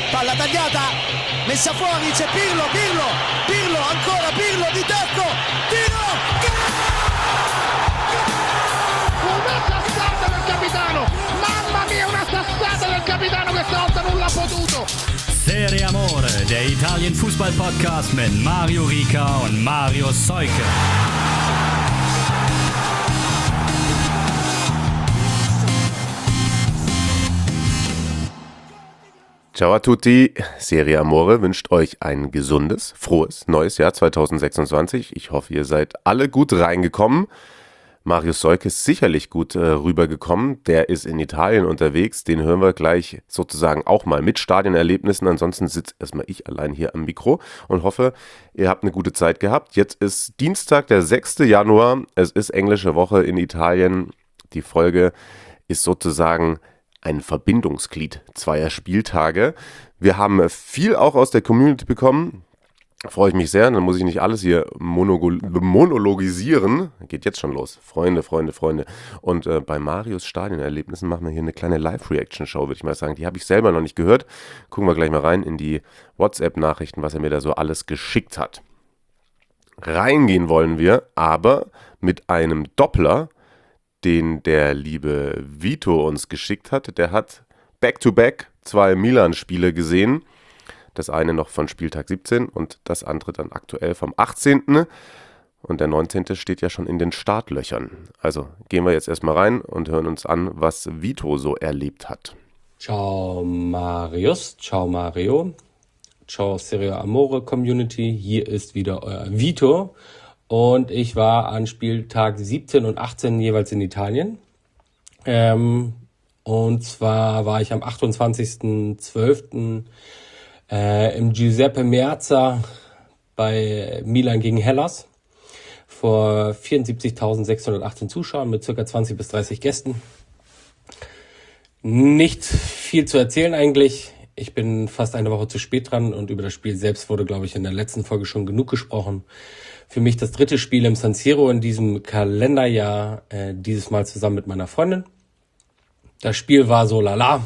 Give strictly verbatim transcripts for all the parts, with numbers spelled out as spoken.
palla tagliata, messa fuori, c'è Pirlo, Pirlo, Pirlo, ancora Pirlo di tacco, tiro, una sassata del capitano, mamma mia, una sassata del capitano, questa volta non l'ha potuto. Serie Amore, der Italien-Fußball-Podcast mit Mario Rica und Mario Seuke. Ciao a tutti, Serie Amore wünscht euch ein gesundes, frohes neues Jahr zwanzig sechsundzwanzig. Ich hoffe, ihr seid alle gut reingekommen. Mario Seuke ist sicherlich gut äh, rübergekommen. Der ist in Italien unterwegs. Den hören wir gleich sozusagen auch mal mit Stadionerlebnissen. Ansonsten sitze erstmal ich allein hier am Mikro und hoffe, ihr habt eine gute Zeit gehabt. Jetzt ist Dienstag, der sechster Januar. Es ist englische Woche in Italien. Die Folge ist sozusagen ein Verbindungsglied zweier Spieltage. Wir haben viel auch aus der Community bekommen. Freue ich mich sehr. Dann muss ich nicht alles hier monogol- monologisieren. Geht jetzt schon los. Freunde, Freunde, Freunde. Und äh, bei Marios Stadionerlebnissen machen wir hier eine kleine Live-Reaction-Show, würde ich mal sagen. Die habe ich selber noch nicht gehört. Gucken wir gleich mal rein in die WhatsApp-Nachrichten, was er mir da so alles geschickt hat. Reingehen wollen wir aber mit einem Doppler, den der liebe Vito uns geschickt hat. Der hat back-to-back zwei Milan-Spiele gesehen. Das eine noch von Spieltag siebzehn und das andere dann aktuell vom achtzehnten Und der neunzehnte steht ja schon in den Startlöchern. Also gehen wir jetzt erstmal rein und hören uns an, was Vito so erlebt hat. Ciao Marius, ciao Mario, ciao Serie Amore Community. Hier ist wieder euer Vito. Und ich war an Spieltag siebzehn und achtzehn jeweils in Italien. Ähm, und zwar war ich am achtundzwanzigsten zwölften Äh, im Giuseppe Meazza bei Milan gegen Hellas vor vierundsiebzigtausendsechshundertachtzehn Zuschauern mit ca. zwanzig bis dreißig Gästen. Nicht viel zu erzählen eigentlich. Ich bin fast eine Woche zu spät dran und über das Spiel selbst wurde, glaube ich, in der letzten Folge schon genug gesprochen. Für mich das dritte Spiel im San Siro in diesem Kalenderjahr, äh, dieses Mal zusammen mit meiner Freundin. Das Spiel war so lala.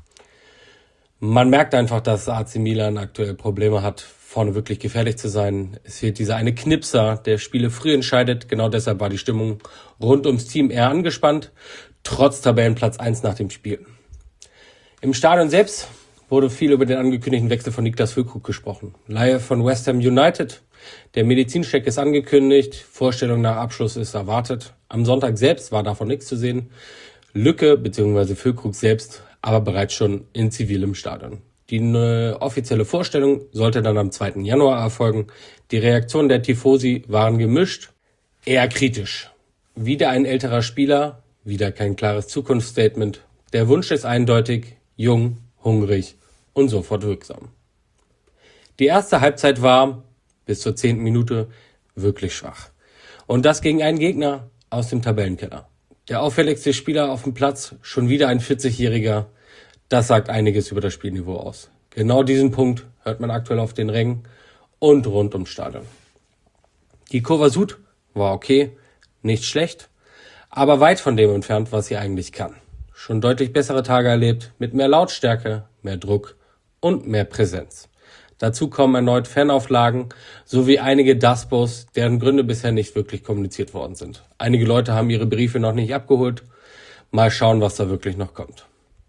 Man merkt einfach, dass A C Milan aktuell Probleme hat, vorne wirklich gefährlich zu sein. Es fehlt dieser eine Knipser, der Spiele früh entscheidet. Genau deshalb war die Stimmung rund ums Team eher angespannt, trotz Tabellenplatz eins nach dem Spiel. Im Stadion selbst wurde viel über den angekündigten Wechsel von Niklas Füllkrug gesprochen. Leihe von West Ham United. Der Medizincheck ist angekündigt, Vorstellung nach Abschluss ist erwartet. Am Sonntag selbst war davon nichts zu sehen. Lücke bzw. Füllkrug selbst aber bereits schon in zivilem Stadion. Die äh, offizielle Vorstellung sollte dann am zweiten Januar erfolgen. Die Reaktionen der Tifosi waren gemischt, eher kritisch. Wieder ein älterer Spieler, wieder kein klares Zukunftsstatement. Der Wunsch ist eindeutig, jung, hungrig und sofort wirksam. Die erste Halbzeit war, bis zur zehnten Minute, wirklich schwach. Und das gegen einen Gegner aus dem Tabellenkeller. Der auffälligste Spieler auf dem Platz, schon wieder ein vierzigjähriger, das sagt einiges über das Spielniveau aus. Genau diesen Punkt hört man aktuell auf den Rängen und rund ums Stadion. Die Kurva Süd war okay, nicht schlecht, aber weit von dem entfernt, was sie eigentlich kann. Schon deutlich bessere Tage erlebt, mit mehr Lautstärke, mehr Druck und mehr Präsenz. Dazu kommen erneut Fanauflagen sowie einige Daspos, deren Gründe bisher nicht wirklich kommuniziert worden sind. Einige Leute haben ihre Briefe noch nicht abgeholt. Mal schauen, was da wirklich noch kommt.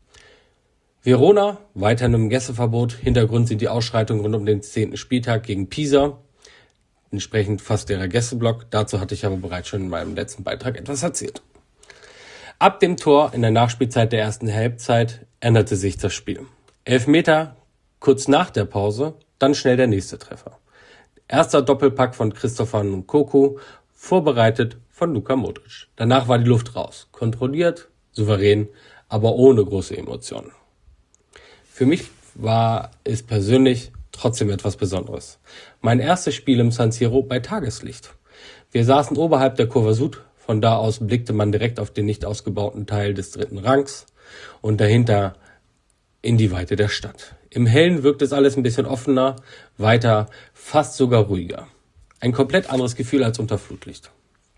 Verona, weiterhin im Gästeverbot. Hintergrund sind die Ausschreitungen rund um den zehnten Spieltag gegen Pisa. Entsprechend fast leerer Gästeblock. Dazu hatte ich aber bereits schon in meinem letzten Beitrag etwas erzählt. Ab dem Tor in der Nachspielzeit der ersten Halbzeit änderte sich das Spiel. Elfmeter kurz nach der Pause, dann schnell der nächste Treffer. Erster Doppelpack von Christopher Nkunku, vorbereitet von Luka Modric. Danach war die Luft raus. Kontrolliert, souverän, aber ohne große Emotionen. Für mich war es persönlich trotzdem etwas Besonderes. Mein erstes Spiel im San Siro bei Tageslicht. Wir saßen oberhalb der Kurva Süd. Von da aus blickte man direkt auf den nicht ausgebauten Teil des dritten Rangs und dahinter in die Weite der Stadt. Im Hellen wirkt es alles ein bisschen offener, weiter, fast sogar ruhiger. Ein komplett anderes Gefühl als unter Flutlicht.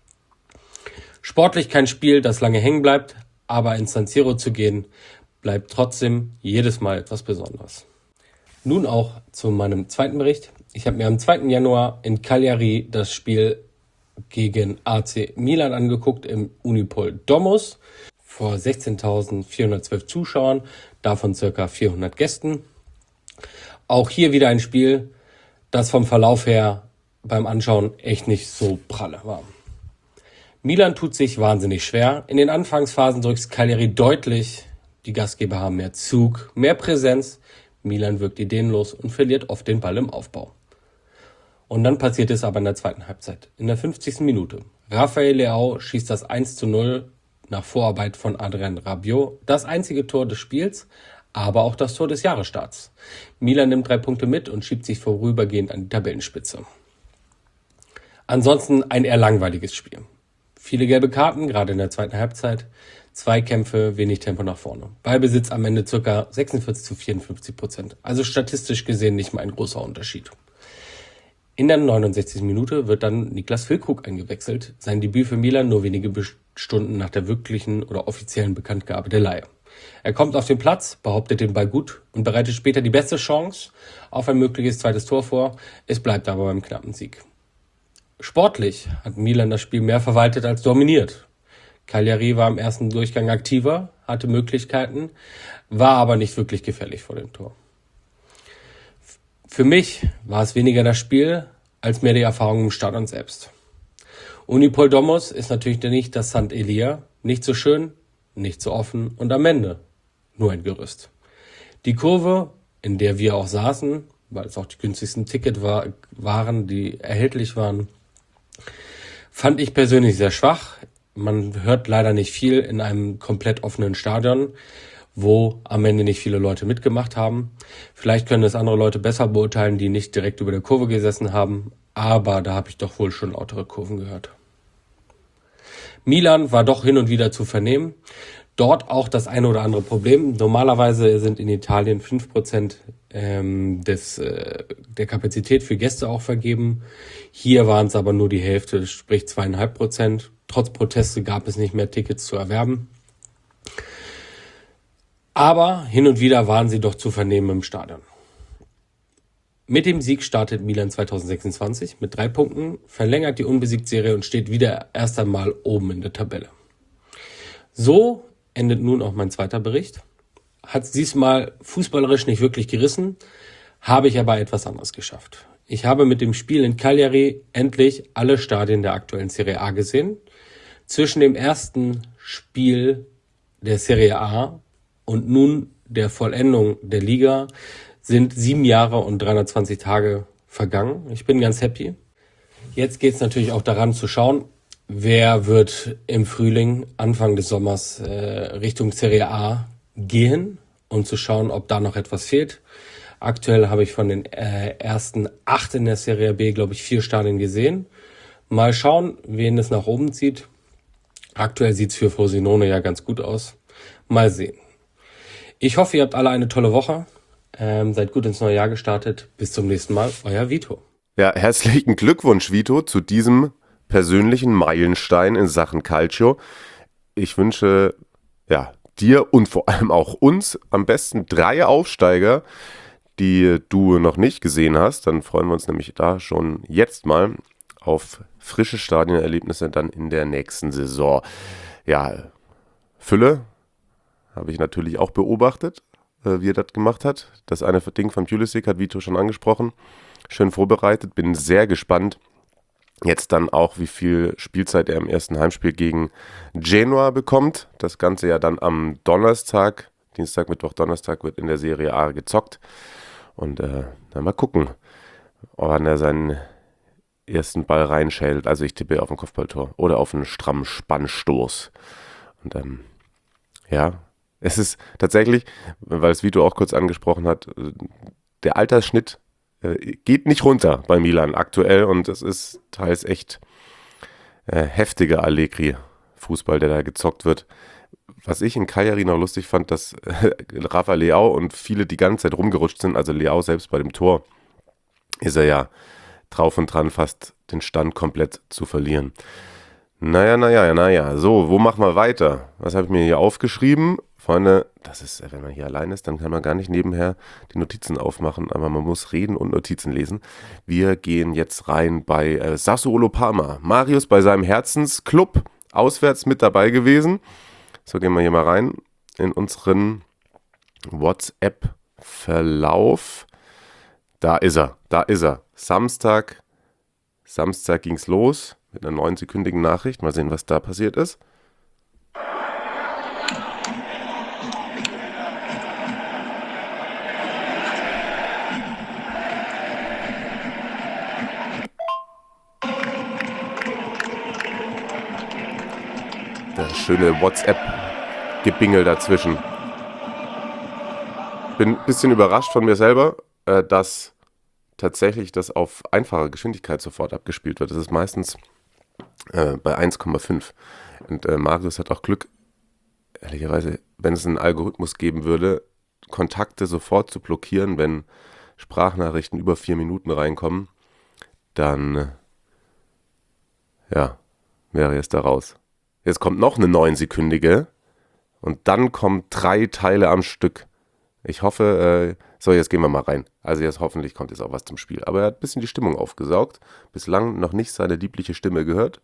Sportlich kein Spiel, das lange hängen bleibt, aber ins San Siro zu gehen, bleibt trotzdem jedes Mal etwas Besonderes. Nun auch zu meinem zweiten Bericht. Ich habe mir am zweiten Januar in Cagliari das Spiel gegen A C Milan angeguckt im Unipol Domus vor sechzehntausendvierhundertzwölf Zuschauern, davon circa vierhundert Gästen. Auch hier wieder ein Spiel, das vom Verlauf her beim Anschauen echt nicht so pralle war. Milan tut sich wahnsinnig schwer. In den Anfangsphasen drückt Cagliari deutlich. Die Gastgeber haben mehr Zug, mehr Präsenz. Milan wirkt ideenlos und verliert oft den Ball im Aufbau. Und dann passiert es aber in der zweiten Halbzeit. In der fünfzigsten Minute. Rafael Leao schießt das eins zu null nach Vorarbeit von Adrien Rabiot. Das einzige Tor des Spiels, aber auch das Tor des Jahresstarts. Milan nimmt drei Punkte mit und schiebt sich vorübergehend an die Tabellenspitze. Ansonsten ein eher langweiliges Spiel. Viele gelbe Karten, gerade in der zweiten Halbzeit. Zweikämpfe, wenig Tempo nach vorne. Ballbesitz am Ende ca. sechsundvierzig zu vierundfünfzig Prozent. Also statistisch gesehen nicht mal ein großer Unterschied. In der neunundsechzigsten Minute wird dann Niklas Füllkrug eingewechselt. Sein Debüt für Milan nur wenige Stunden nach der wirklichen oder offiziellen Bekanntgabe der Leihe. Er kommt auf den Platz, behauptet den Ball gut und bereitet später die beste Chance auf ein mögliches zweites Tor vor. Es bleibt aber beim knappen Sieg. Sportlich hat Milan das Spiel mehr verwaltet als dominiert. Cagliari war im ersten Durchgang aktiver, hatte Möglichkeiten, war aber nicht wirklich gefährlich vor dem Tor. Für mich war es weniger das Spiel, als mehr die Erfahrung im Stadion selbst. Unipol Domus ist natürlich nicht das Sant Elia, nicht so schön, nicht so offen und am Ende nur ein Gerüst. Die Kurve, in der wir auch saßen, weil es auch die günstigsten Tickets war, waren, die erhältlich waren, fand ich persönlich sehr schwach. Man hört leider nicht viel in einem komplett offenen Stadion, wo am Ende nicht viele Leute mitgemacht haben. Vielleicht können es andere Leute besser beurteilen, die nicht direkt über der Kurve gesessen haben, aber da habe ich doch wohl schon lautere Kurven gehört. Milan war doch hin und wieder zu vernehmen. Dort auch das eine oder andere Problem. Normalerweise sind in Italien fünf Prozent ähm, des, äh, der Kapazität für Gäste auch vergeben. Hier waren es aber nur die Hälfte, sprich zwei Komma fünf Prozent. Trotz Proteste gab es nicht mehr Tickets zu erwerben. Aber hin und wieder waren sie doch zu vernehmen im Stadion. Mit dem Sieg startet Milan zweitausendsechsundzwanzig mit drei Punkten, verlängert die Unbesiegt-Serie und steht wieder erst einmal oben in der Tabelle. So endet nun auch mein zweiter Bericht. Hat es diesmal fußballerisch nicht wirklich gerissen, habe ich aber etwas anderes geschafft. Ich habe mit dem Spiel in Cagliari endlich alle Stadien der aktuellen Serie A gesehen. Zwischen dem ersten Spiel der Serie A und nun der Vollendung der Liga sind sieben Jahre und dreihundertzwanzig Tage vergangen. Ich bin ganz happy. Jetzt geht es natürlich auch daran zu schauen, wer wird im Frühling, Anfang des Sommers äh, Richtung Serie A gehen und zu schauen, ob da noch etwas fehlt. Aktuell habe ich von den äh, ersten acht in der Serie B, glaube ich, vier Stadien gesehen. Mal schauen, wen es nach oben zieht. Aktuell sieht es für Frosinone ja ganz gut aus. Mal sehen. Ich hoffe, ihr habt alle eine tolle Woche. Ähm, seid gut ins neue Jahr gestartet. Bis zum nächsten Mal. Euer Vito. Ja, herzlichen Glückwunsch, Vito, zu diesem persönlichen Meilenstein in Sachen Calcio. Ich wünsche ja, dir und vor allem auch uns am besten drei Aufsteiger, die du noch nicht gesehen hast. Dann freuen wir uns nämlich da schon jetzt mal auf frische Stadionerlebnisse dann in der nächsten Saison. Ja, Fülle habe ich natürlich auch beobachtet, wie er das gemacht hat. Das eine Ding von Pulisic hat Vito schon angesprochen. Schön vorbereitet, bin sehr gespannt. Jetzt dann auch, wie viel Spielzeit er im ersten Heimspiel gegen Genoa bekommt. Das Ganze ja dann am Donnerstag, Dienstag, Mittwoch, Donnerstag wird in der Serie A gezockt. Und äh, dann mal gucken, wann er seinen ersten Ball reinschält. Also ich tippe auf ein Kopfballtor oder auf einen strammen Spannstoß. Und ähm, ja, es ist tatsächlich, weil es Vito auch kurz angesprochen hat, der Altersschnitt äh, geht nicht runter bei Milan aktuell und es ist teils echt äh, heftiger Allegri-Fußball, der da gezockt wird. Was ich in Cagliari noch lustig fand, dass äh, Rafa Leao und viele die ganze Zeit rumgerutscht sind, also Leao selbst bei dem Tor, ist er ja drauf und dran, fast den Stand komplett zu verlieren. Naja, naja, naja, so, wo machen wir weiter? Was habe ich mir hier aufgeschrieben? Freunde, das ist, wenn man hier allein ist, dann kann man gar nicht nebenher die Notizen aufmachen, aber man muss reden und Notizen lesen. Wir gehen jetzt rein bei äh, Sassuolo Parma. Marius bei seinem Herzensclub auswärts mit dabei gewesen. So, gehen wir hier mal rein in unseren WhatsApp-Verlauf. Da ist er, da ist er. Samstag, Samstag ging's los mit einer neunsekündigen Nachricht. Mal sehen, was da passiert ist. Das schöne WhatsApp-Gebingel dazwischen. Bin ein bisschen überrascht von mir selber, äh, dass tatsächlich das auf einfache Geschwindigkeit sofort abgespielt wird. Das ist meistens äh, bei eins Komma fünf. Und äh, Marius hat auch Glück, ehrlicherweise, wenn es einen Algorithmus geben würde, Kontakte sofort zu blockieren, wenn Sprachnachrichten über vier Minuten reinkommen, dann äh, ja, wäre es da raus. Jetzt kommt noch eine neunsekündige und dann kommen drei Teile am Stück. Ich hoffe, äh, so, jetzt gehen wir mal rein. Also jetzt hoffentlich kommt jetzt auch was zum Spiel. Aber er hat ein bisschen die Stimmung aufgesaugt. Bislang noch nicht seine liebliche Stimme gehört.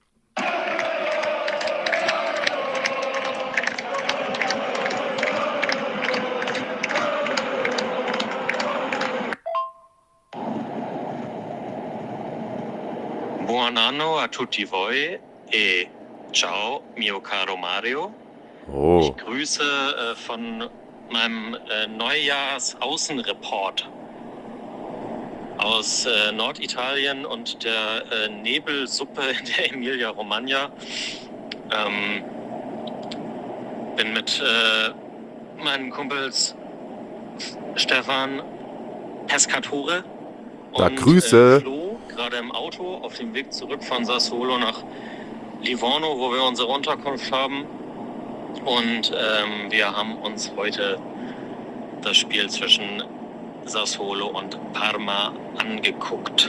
Buon anno a tutti voi e ciao mio caro Mario. Oh. Ich grüße äh, von meinem äh, Neujahrsaußenreport aus äh, Norditalien und der äh, Nebelsuppe in der Emilia-Romagna. Ähm, bin mit äh, meinen Kumpels Stefan Pescatore Na, und Grüße. Äh, Flo gerade im Auto auf dem Weg zurück von Sassuolo nach Livorno, wo wir unsere Unterkunft haben. Und ähm, wir haben uns heute das Spiel zwischen Sassuolo und Parma angeguckt.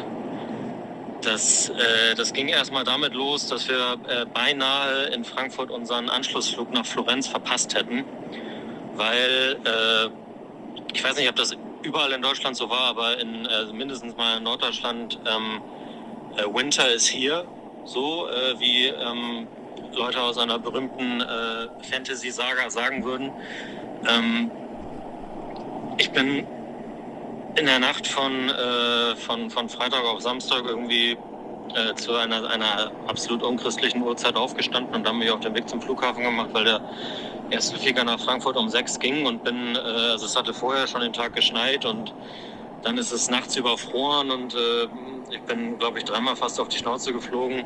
Das, äh, das ging erstmal damit los, dass wir äh, beinahe in Frankfurt unseren Anschlussflug nach Florenz verpasst hätten, weil äh, ich weiß nicht, ob das überall in Deutschland so war, aber in äh, mindestens mal in Norddeutschland ähm, äh, Winter is here, so äh, wie ähm, Leute aus einer berühmten äh, Fantasy-Saga sagen würden. Ähm, ich bin in der Nacht von, äh, von, von Freitag auf Samstag irgendwie äh, zu einer, einer absolut unchristlichen Uhrzeit aufgestanden und dann mich auf den Weg zum Flughafen gemacht, weil der erste Flieger nach Frankfurt um sechs ging und bin, äh, also es hatte vorher schon den Tag geschneit und dann ist es nachts überfroren und äh, ich bin, glaube ich, dreimal fast auf die Schnauze geflogen,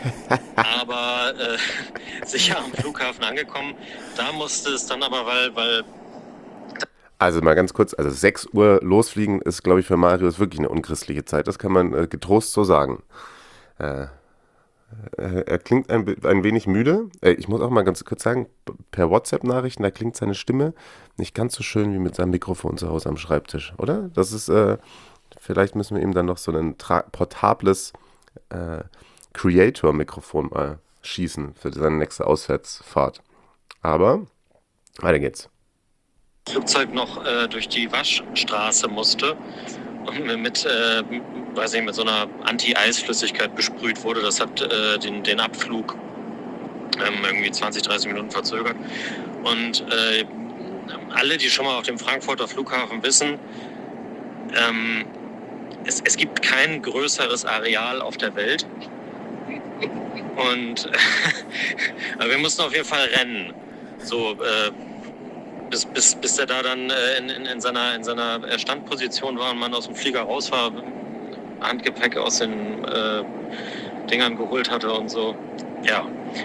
aber äh, sicher am Flughafen angekommen. Da musste es dann aber, weil, weil Also mal ganz kurz, also sechs Uhr losfliegen ist, glaube ich, für Marius wirklich eine unchristliche Zeit. Das kann man äh, getrost so sagen. Äh, äh, er klingt ein, ein wenig müde. Äh, ich muss auch mal ganz kurz sagen, per WhatsApp-Nachrichten, da klingt seine Stimme nicht ganz so schön wie mit seinem Mikrofon zu Hause am Schreibtisch, oder? Das ist, äh, vielleicht müssen wir ihm dann noch so ein tra- portables äh, Creator-Mikrofon mal schießen für seine nächste Auswärtsfahrt. Aber weiter geht's. Flugzeug noch äh, durch die Waschstraße musste und mit, äh, weiß ich, mit so einer Anti-Eis-Flüssigkeit besprüht wurde. Das hat äh, den, den Abflug ähm, irgendwie zwanzig, dreißig Minuten verzögert. Und äh, alle, die schon mal auf dem Frankfurter Flughafen wissen, ähm, es, es gibt kein größeres Areal auf der Welt. Und aber wir mussten auf jeden Fall rennen. So, äh, Bis, bis, bis der da dann äh, in, in, in, seiner, in seiner Standposition war und man aus dem Flieger raus war, Handgepäck aus den äh, Dingern geholt hatte und so. Ja.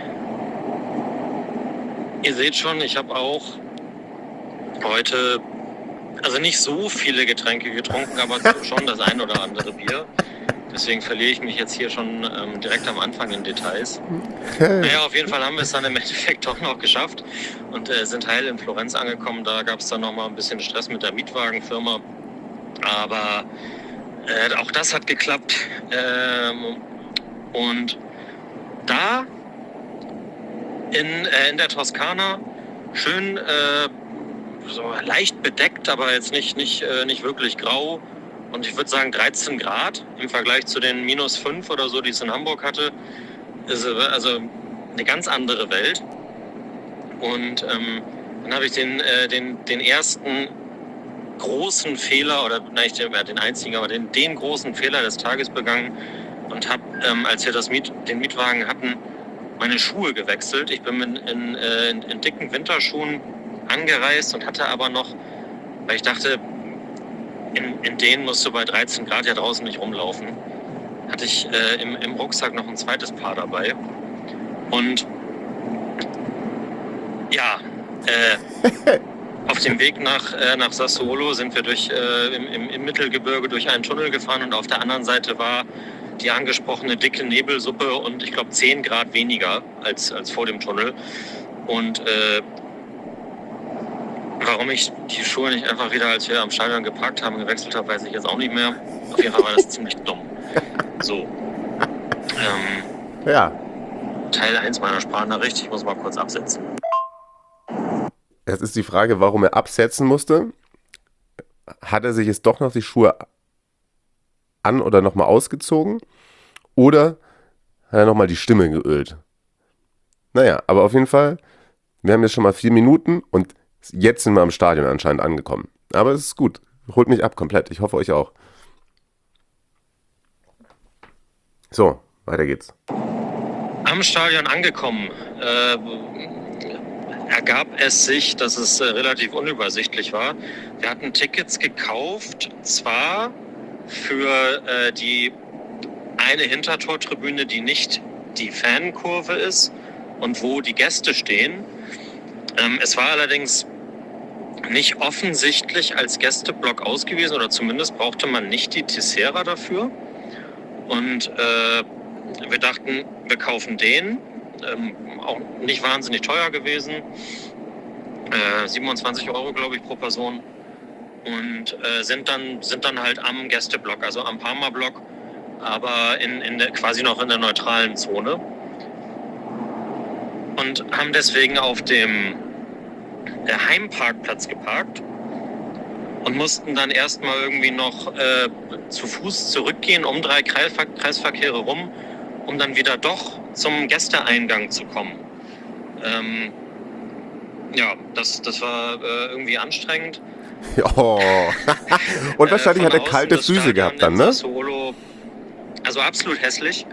Ihr seht schon, ich habe auch heute, also nicht so viele Getränke getrunken, aber schon das ein oder andere Bier. Deswegen verliere ich mich jetzt hier schon ähm, direkt am Anfang in Details. Naja, auf jeden Fall haben wir es dann im Endeffekt doch noch geschafft und äh, sind heil in Florenz angekommen. Da gab es dann noch mal ein bisschen Stress mit der Mietwagenfirma. Aber äh, auch das hat geklappt. Ähm, und da in, äh, in der Toskana schön äh, so leicht bedeckt, aber jetzt nicht, nicht, äh, nicht wirklich grau. Und ich würde sagen dreizehn Grad im Vergleich zu den minus fünf oder so, die es in Hamburg hatte. Ist also eine ganz andere Welt. Und ähm, dann habe ich den, äh, den, den ersten großen Fehler, oder nicht den, den einzigen, aber den, den großen Fehler des Tages begangen und habe, ähm, als wir das Miet, den Mietwagen hatten, meine Schuhe gewechselt. Ich bin in, in, in, in dicken Winterschuhen angereist und hatte aber noch, weil ich dachte, in, in denen musst du bei dreizehn Grad ja draußen nicht rumlaufen, hatte ich äh, im, im Rucksack noch ein zweites Paar dabei. Und ja, äh, auf dem Weg nach, äh, nach Sassuolo sind wir durch, äh, im, im, im Mittelgebirge durch einen Tunnel gefahren und auf der anderen Seite war die angesprochene dicke Nebelsuppe und ich glaube zehn Grad weniger als, als vor dem Tunnel. Und äh, warum ich die Schuhe nicht einfach wieder, als wir am Stadion geparkt haben, gewechselt habe, weiß ich jetzt auch nicht mehr. Auf jeden Fall war das ziemlich dumm. So. Ähm, Ja. Teil eins meiner Sprachnachricht. Ich muss mal kurz absetzen. Jetzt ist die Frage, warum er absetzen musste. Hat er sich jetzt doch noch die Schuhe an- oder nochmal ausgezogen? Oder hat er nochmal die Stimme geölt? Naja, aber auf jeden Fall, wir haben jetzt schon mal vier Minuten und jetzt sind wir am Stadion anscheinend angekommen. Aber es ist gut. Holt mich ab komplett. Ich hoffe euch auch. So, weiter geht's. Am Stadion angekommen, äh, ergab es sich, dass es äh, relativ unübersichtlich war. Wir hatten Tickets gekauft, zwar für äh, die eine Hintertortribüne, die nicht die Fankurve ist und wo die Gäste stehen. Ähm, es war allerdings nicht offensichtlich als Gästeblock ausgewiesen, oder zumindest brauchte man nicht die Tessera dafür. Und äh, wir dachten, wir kaufen den. Ähm, auch nicht wahnsinnig teuer gewesen. Äh, siebenundzwanzig Euro, glaube ich, pro Person. Und äh, sind dann, sind dann halt am Gästeblock, also am Parma-Block, aber in, in der, quasi noch in der neutralen Zone. Und haben deswegen auf dem äh, Heimparkplatz geparkt und mussten dann erstmal irgendwie noch äh, zu Fuß zurückgehen, um drei Kreisver- Kreisverkehre rum, um dann wieder doch zum Gästeeingang zu kommen. Ähm, ja, das, das war äh, irgendwie anstrengend. Oh. Und wahrscheinlich äh, hat er kalte Füße gehabt dann, ne? Solo, also absolut hässlich.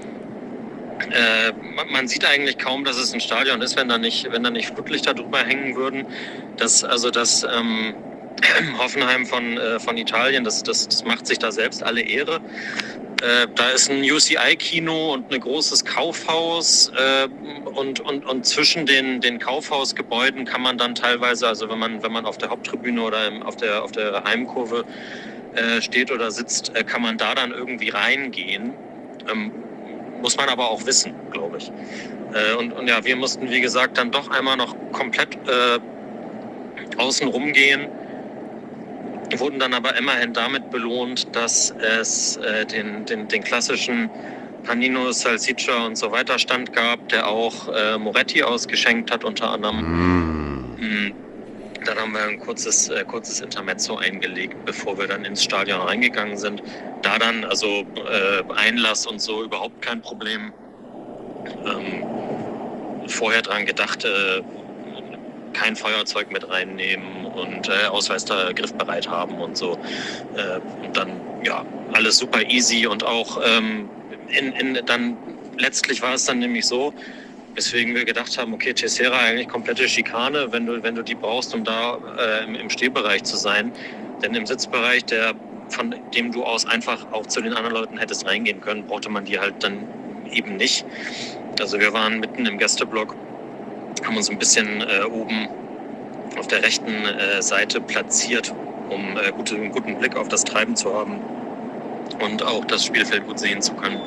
Äh, man, man sieht eigentlich kaum, dass es ein Stadion ist, wenn da nicht, wenn da nicht Flutlichter drüber hängen würden. Das, also das ähm, Hoffenheim von, äh, von Italien, das, das, das macht sich da selbst alle Ehre. Äh, da ist ein U C I-Kino und ein großes Kaufhaus äh, und, und, und zwischen den, den Kaufhausgebäuden kann man dann teilweise, also wenn man, wenn man auf der Haupttribüne oder im, auf, der, auf der Heimkurve äh, steht oder sitzt, äh, kann man da dann irgendwie reingehen. Ähm, muss man aber auch wissen, glaube ich. Äh, und, und ja, wir mussten, wie gesagt, dann doch einmal noch komplett äh, außen rumgehen. Wurden dann aber immerhin damit belohnt, dass es äh, den, den, den klassischen Panino, Salsiccia und so weiter Stand gab, der auch äh, Moretti ausgeschenkt hat unter anderem. Mm. Dann haben wir ein kurzes, äh, kurzes Intermezzo eingelegt, bevor wir dann ins Stadion reingegangen sind. Da dann, also äh, Einlass und so, überhaupt kein Problem. Ähm, vorher dran gedacht, äh, kein Feuerzeug mit reinnehmen und äh, Ausweis da griffbereit haben und so. Äh, und dann, ja, alles super easy und auch ähm, in, in, dann letztlich war es dann nämlich so, weswegen wir gedacht haben, okay, Tessera eigentlich komplette Schikane, wenn du, wenn du die brauchst, um da äh, im, im Stehbereich zu sein. Denn im Sitzbereich, der, von dem du aus einfach auch zu den anderen Leuten hättest reingehen können, brauchte man die halt dann eben nicht. Also wir waren mitten im Gästeblock, haben uns ein bisschen äh, oben auf der rechten äh, Seite platziert, um äh, gute, einen guten Blick auf das Treiben zu haben und auch das Spielfeld gut sehen zu können.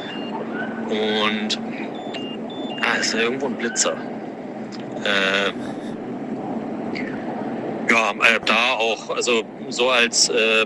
Und ah, ist da irgendwo ein Blitzer. Äh, ja, äh, da auch, also so als äh,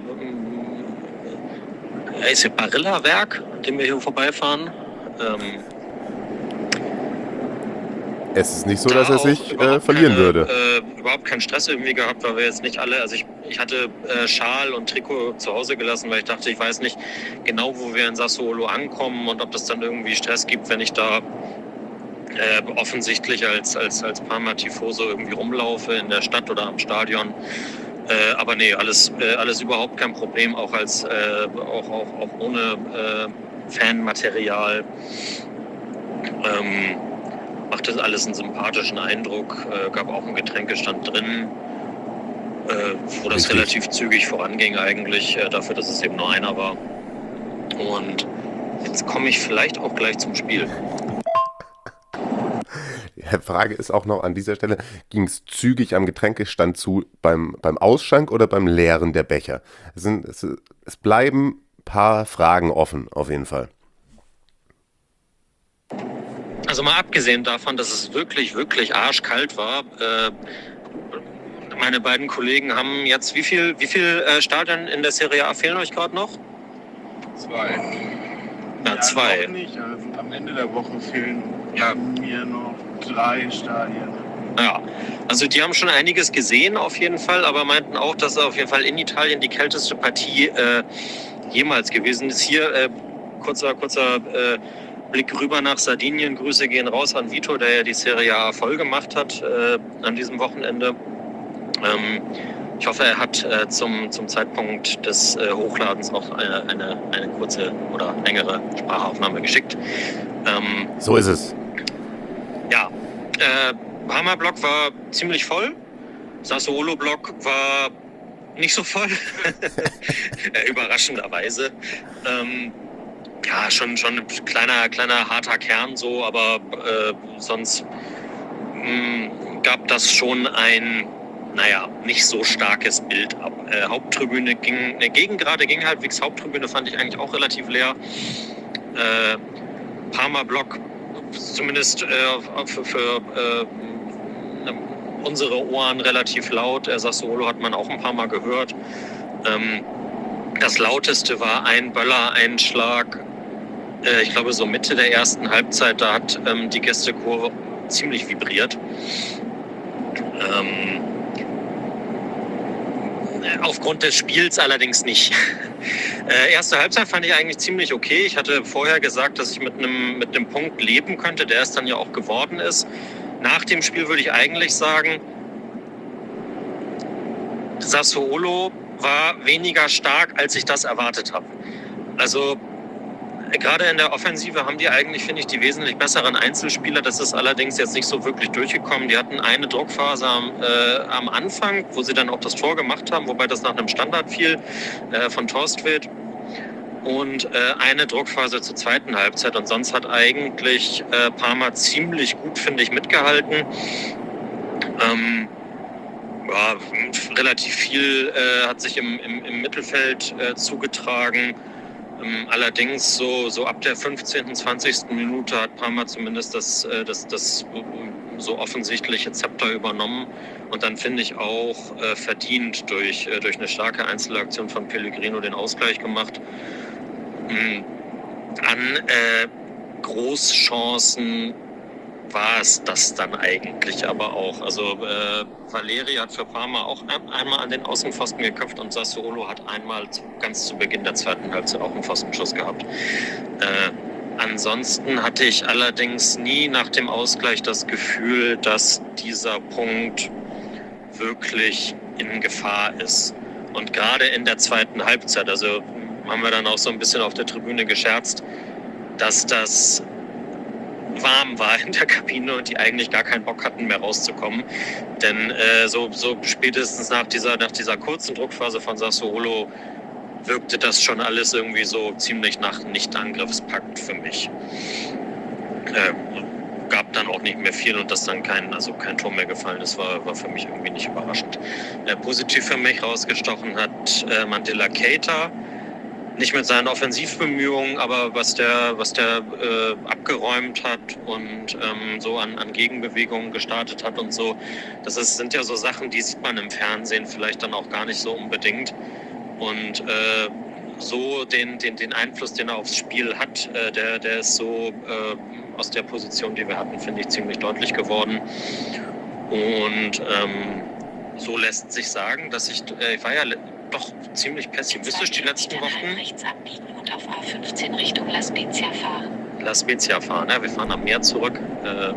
ist hier Barilla-Werk, an dem wir hier vorbeifahren. Ähm, Es ist nicht so, Da dass er auch sich äh, überhaupt verlieren keine, würde. Äh, überhaupt keinen Stress irgendwie gehabt, weil wir jetzt nicht alle, also ich, ich hatte äh, Schal und Trikot zu Hause gelassen, weil ich dachte, ich weiß nicht genau, wo wir in Sassuolo ankommen und ob das dann irgendwie Stress gibt, wenn ich da äh, offensichtlich als, als, als Parma-Tifoso irgendwie rumlaufe in der Stadt oder am Stadion. Äh, aber nee, alles, äh, alles überhaupt kein Problem, auch, als, äh, auch, auch, auch ohne äh, Fanmaterial. Ähm, macht das alles einen sympathischen Eindruck, äh, gab auch einen Getränkestand drin, äh, wo das Richtig. relativ zügig voranging eigentlich, äh, dafür, dass es eben nur einer war. Und jetzt komme ich vielleicht auch gleich zum Spiel. Die Frage ist auch noch an dieser Stelle, ging es zügig am Getränkestand zu beim, beim Ausschank oder beim Leeren der Becher? Es, sind, es, es bleiben ein paar Fragen offen, auf jeden Fall. Also mal abgesehen davon, dass es wirklich, wirklich arschkalt war, äh, meine beiden Kollegen haben jetzt, wie viel, wie viel äh, Stadien in der Serie A fehlen euch gerade noch? Zwei. Ja, zwei. Noch nicht. Also am Ende der Woche fehlen Ja. mir noch drei Stadien. Ja, also die haben schon einiges gesehen auf jeden Fall, aber meinten auch, dass auf jeden Fall in Italien die kälteste Partie äh, jemals gewesen ist. Hier äh, kurzer, kurzer äh, Blick rüber nach Sardinien. Grüße gehen raus an Vito, der ja die Serie A voll gemacht hat äh, an diesem Wochenende. Ähm, ich hoffe, er hat äh, zum, zum Zeitpunkt des äh, Hochladens auch eine, eine, eine kurze oder längere Sprachaufnahme geschickt. Ähm, So ist es. ja, äh, Parma-Block war ziemlich voll. Sassuolo-Block war nicht so voll. äh, überraschenderweise. Ähm, ja, schon, schon ein kleiner, kleiner harter Kern so, aber äh, sonst mh, gab das schon ein, naja, nicht so starkes Bild ab. Äh, Haupttribüne ging, ne, Gegengrade ging halbwegs, Haupttribüne fand ich eigentlich auch relativ leer. Äh, Parma-Block, zumindest äh, für, für äh, unsere Ohren relativ laut. Äh, Sassuolo hat man auch ein paar Mal gehört. Ähm, das lauteste war ein Böller-Einschlag. Äh, ich glaube, so Mitte der ersten Halbzeit, da hat ähm, die Gästekurve ziemlich vibriert. Ähm, Aufgrund des Spiels allerdings nicht. Äh, erste Halbzeit fand ich eigentlich ziemlich okay. Ich hatte vorher gesagt, dass ich mit einem mit einem Punkt leben könnte, der es dann ja auch geworden ist. Nach dem Spiel würde ich eigentlich sagen, Sassuolo war weniger stark, als ich das erwartet habe. Also gerade in der Offensive haben die eigentlich, finde ich, die wesentlich besseren Einzelspieler. Das ist allerdings jetzt nicht so wirklich durchgekommen. Die hatten eine Druckphase am, äh, am Anfang, wo sie dann auch das Tor gemacht haben, wobei das nach einem Standard fiel äh, von Torstvedt. Und äh, eine Druckphase zur zweiten Halbzeit. Und sonst hat eigentlich äh, Parma ziemlich gut, finde ich, mitgehalten. Ähm, ja, relativ viel äh, hat sich im, im, im Mittelfeld äh, zugetragen. Allerdings so, so ab der fünfzehnten, zwanzigsten Minute hat Parma zumindest das, das, das so offensichtliche Zepter übernommen und dann finde ich auch äh, verdient durch, äh, durch eine starke Einzelaktion von Pellegrino den Ausgleich gemacht. Mhm. An äh, Großchancen war es das dann eigentlich aber auch. Also äh, Valeri hat für Parma auch ein, einmal an den Außenpfosten geköpft und Sassuolo hat einmal zu, ganz zu Beginn der zweiten Halbzeit auch einen Pfostenschuss gehabt. Äh, ansonsten hatte ich allerdings nie nach dem Ausgleich das Gefühl, dass dieser Punkt wirklich in Gefahr ist. Und gerade in der zweiten Halbzeit, also haben wir dann auch so ein bisschen auf der Tribüne gescherzt, dass das warm war in der Kabine und die eigentlich gar keinen Bock hatten, mehr rauszukommen. Denn äh, so, so spätestens nach dieser, nach dieser kurzen Druckphase von Sassuolo wirkte das schon alles irgendwie so ziemlich nach Nicht-Angriffspakt für mich. Äh, gab dann auch nicht mehr viel und dass dann kein, also kein Tor mehr gefallen ist, war, war für mich irgendwie nicht überraschend. Äh, positiv für mich rausgestochen hat äh, Mandela Keita. Nicht mit seinen Offensivbemühungen, aber was der, was der äh, abgeräumt hat und ähm, so an, an Gegenbewegungen gestartet hat und so. Das ist, sind ja so Sachen, die sieht man im Fernsehen vielleicht dann auch gar nicht so unbedingt. Und äh, so den, den, den Einfluss, den er aufs Spiel hat, äh, der, der ist so äh, aus der Position, die wir hatten, finde ich, ziemlich deutlich geworden. Und ähm, so lässt sich sagen, dass ich, äh, ich war ja le- doch ziemlich pessimistisch die letzten Wochen. Rechts abbiegen und auf A fünfzehn Richtung La Spezia fahren. La Spezia fahren, ja, wir fahren am Meer zurück. Äh,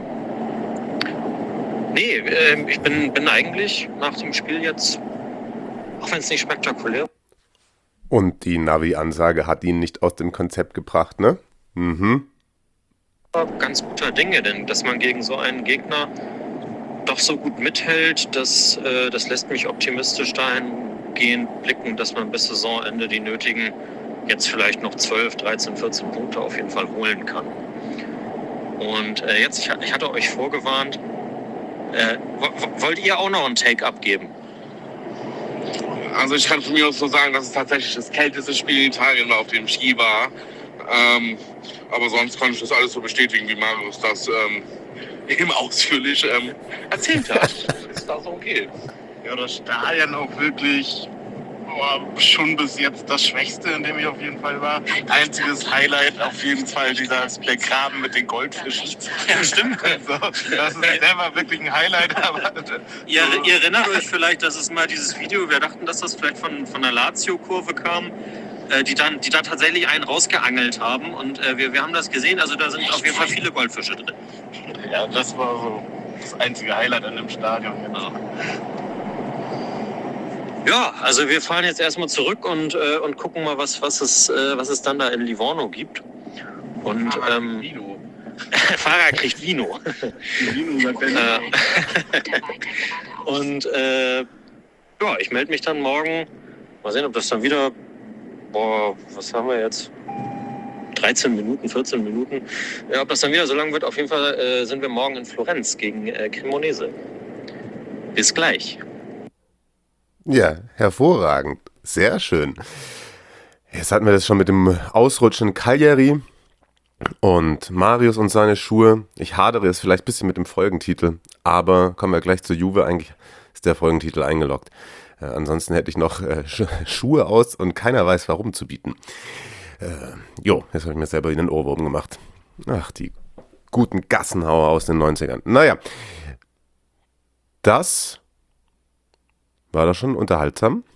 nee, äh, ich bin, bin eigentlich nach dem Spiel jetzt, auch wenn es nicht spektakulär Und die Navi-Ansage hat ihn nicht aus dem Konzept gebracht, ne? Mhm. war, ganz guter Dinge, denn dass man gegen so einen Gegner doch so gut mithält, das, äh, das lässt mich optimistisch dahingehend blicken, dass man bis Saisonende die nötigen, jetzt vielleicht noch zwölf, dreizehn, vierzehn Punkte auf jeden Fall holen kann. Und äh, jetzt, ich, ich hatte euch vorgewarnt, äh, w- wollt ihr auch noch einen Take abgeben? Also ich kann von mir aus so sagen, dass es tatsächlich das kälteste Spiel in Italien war, auf dem Ski war. Ähm, aber sonst konnte ich das alles so bestätigen, wie Marius das ähm, eben ausführlich ähm, erzählt hat. Ist das okay? Ja, das Stadion auch wirklich oh, schon bis jetzt das Schwächste, in dem ich auf jeden Fall war. Einziges Highlight auf jeden Fall dieser der Graben mit den Goldfischen. Ja, stimmt. Also, das ist selber wirklich ein Highlight. Aber, Ihr, ihr erinnert euch vielleicht, dass es mal dieses Video, wir dachten, dass das vielleicht von, von der Lazio-Kurve kam, äh, die, dann, die da tatsächlich einen rausgeangelt haben. Und äh, wir, wir haben das gesehen, also da sind auf jeden Fall viele Goldfische drin. ja, das war so das einzige Highlight an dem Stadion. Ja. Ja, also wir fahren jetzt erstmal zurück und, äh, und gucken mal, was, was, es, äh, was es dann da in Livorno gibt. Und ähm, Vino. Fahrer kriegt Vino. Vino sagt er nicht. Äh, und äh, ja, ich melde mich dann morgen. Mal sehen, ob das dann wieder, boah, was haben wir jetzt? dreizehn Minuten, vierzehn Minuten. Ja, ob das dann wieder so lang wird, auf jeden Fall äh, sind wir morgen in Florenz gegen äh, Cremonese. Bis gleich. Ja, hervorragend. Sehr schön. Jetzt hatten wir das schon mit dem Ausrutschen Cagliari und Marius und seine Schuhe. Ich hadere jetzt vielleicht ein bisschen mit dem Folgentitel, aber kommen wir gleich zur Juve. Eigentlich ist der Folgentitel eingeloggt. Äh, ansonsten hätte ich noch äh, Sch- Schuhe aus und keiner weiß warum zu bieten. Äh, jo, jetzt habe ich mir selber in den Ohrwurm gemacht. Ach, die guten Gassenhauer aus den neunzigern. Naja, das war das schon unterhaltsam.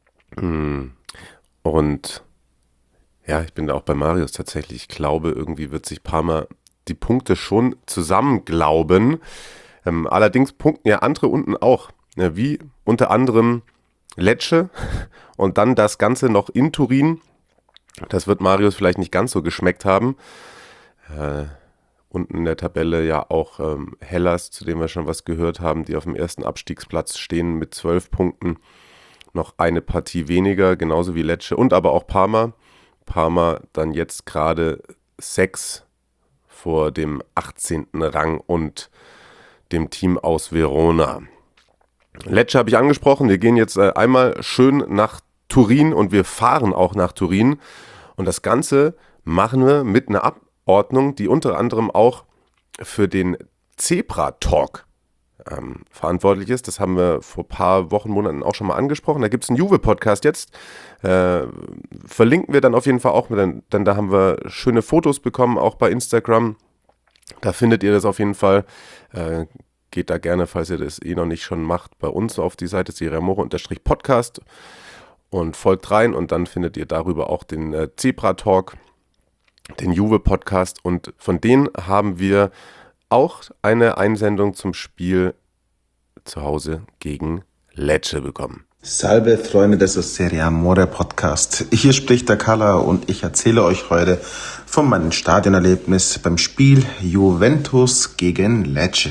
Und ja, ich bin da auch bei Marius tatsächlich. Ich glaube, irgendwie wird sich Parma die Punkte schon zusammen glauben. Ähm, allerdings punkten ja andere unten auch. Ja, wie unter anderem Lecce und dann das Ganze noch in Turin. Das wird Marius vielleicht nicht ganz so geschmeckt haben. Äh, unten in der Tabelle ja auch ähm, Hellas, zu dem wir schon was gehört haben, die auf dem ersten Abstiegsplatz stehen mit zwölf Punkten. Noch eine Partie weniger, genauso wie Lecce und aber auch Parma. Parma dann jetzt gerade sechs vor dem achtzehnten Rang und dem Team aus Verona. Lecce habe ich angesprochen, wir gehen jetzt äh, einmal schön nach Turin und wir fahren auch nach Turin. Und das Ganze machen wir mit einer Abordnung, die unter anderem auch für den Zebra-Talk ähm, verantwortlich ist. Das haben wir vor ein paar Wochen, Monaten auch schon mal angesprochen. Da gibt es einen Juve-Podcast jetzt. Äh, verlinken wir dann auf jeden Fall auch, denn, denn da haben wir schöne Fotos bekommen, auch bei Instagram. Da findet ihr das auf jeden Fall. Äh, geht da gerne, falls ihr das eh noch nicht schon macht, bei uns auf die Seite Serie Amore-Podcast und folgt rein und dann findet ihr darüber auch den äh, Zebra-Talk, den Juve-Podcast und von denen haben wir auch eine Einsendung zum Spiel zu Hause gegen Lecce bekommen. Salve Freunde des Serie Amore Podcast. Hier spricht der Kala und ich erzähle euch heute von meinem Stadionerlebnis beim Spiel Juventus gegen Lecce.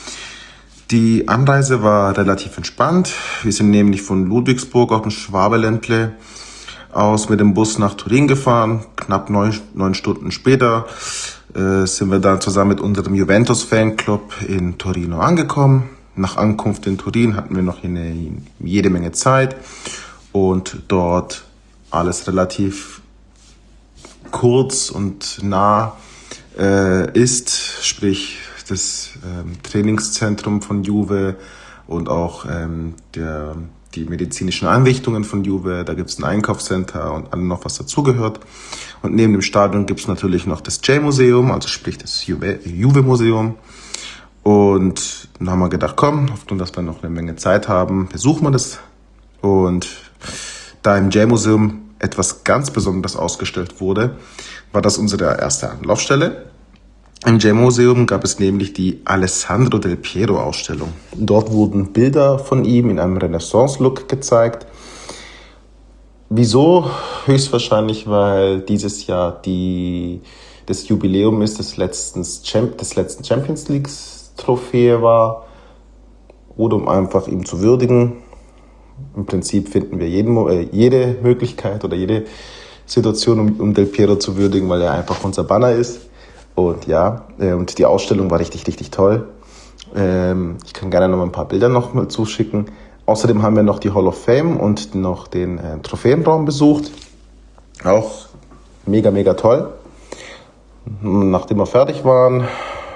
Die Anreise war relativ entspannt. Wir sind nämlich von Ludwigsburg auf dem Schwabeländle aus mit dem Bus nach Turin gefahren. Knapp neun, neun Stunden später äh, sind wir dann zusammen mit unserem Juventus-Fanclub in Torino angekommen. Nach Ankunft in Turin hatten wir noch eine, jede Menge Zeit und dort alles relativ kurz und nah äh, ist, sprich das ähm, Trainingszentrum von Juve und auch ähm, der, die medizinischen Einrichtungen von Juve, da gibt es ein Einkaufscenter und allem noch, was dazugehört. Und neben dem Stadion gibt es natürlich noch das J-Museum, also sprich das Juve, Juve-Museum. Und dann haben wir gedacht, komm, hoffentlich, dass wir noch eine Menge Zeit haben, besuchen wir das. Und da im J-Museum etwas ganz Besonderes ausgestellt wurde, war das unsere erste Anlaufstelle. Im J-Museum gab es nämlich die Alessandro Del Piero Ausstellung. Dort wurden Bilder von ihm in einem Renaissance-Look gezeigt. Wieso? Höchstwahrscheinlich, weil dieses Jahr die, das Jubiläum ist des letzten, des letzten Champions League-Trophäe war. Oder um einfach ihm zu würdigen. Im Prinzip finden wir jeden, äh, jede Möglichkeit oder jede Situation, um, um Del Piero zu würdigen, weil er einfach unser Banner ist. Und ja, äh, und die Ausstellung war richtig, richtig toll. Ähm, ich kann gerne noch mal ein paar Bilder noch mal zuschicken. Außerdem haben wir noch die Hall of Fame und noch den äh, Trophäenraum besucht. Auch mega, mega toll. Nachdem wir fertig waren,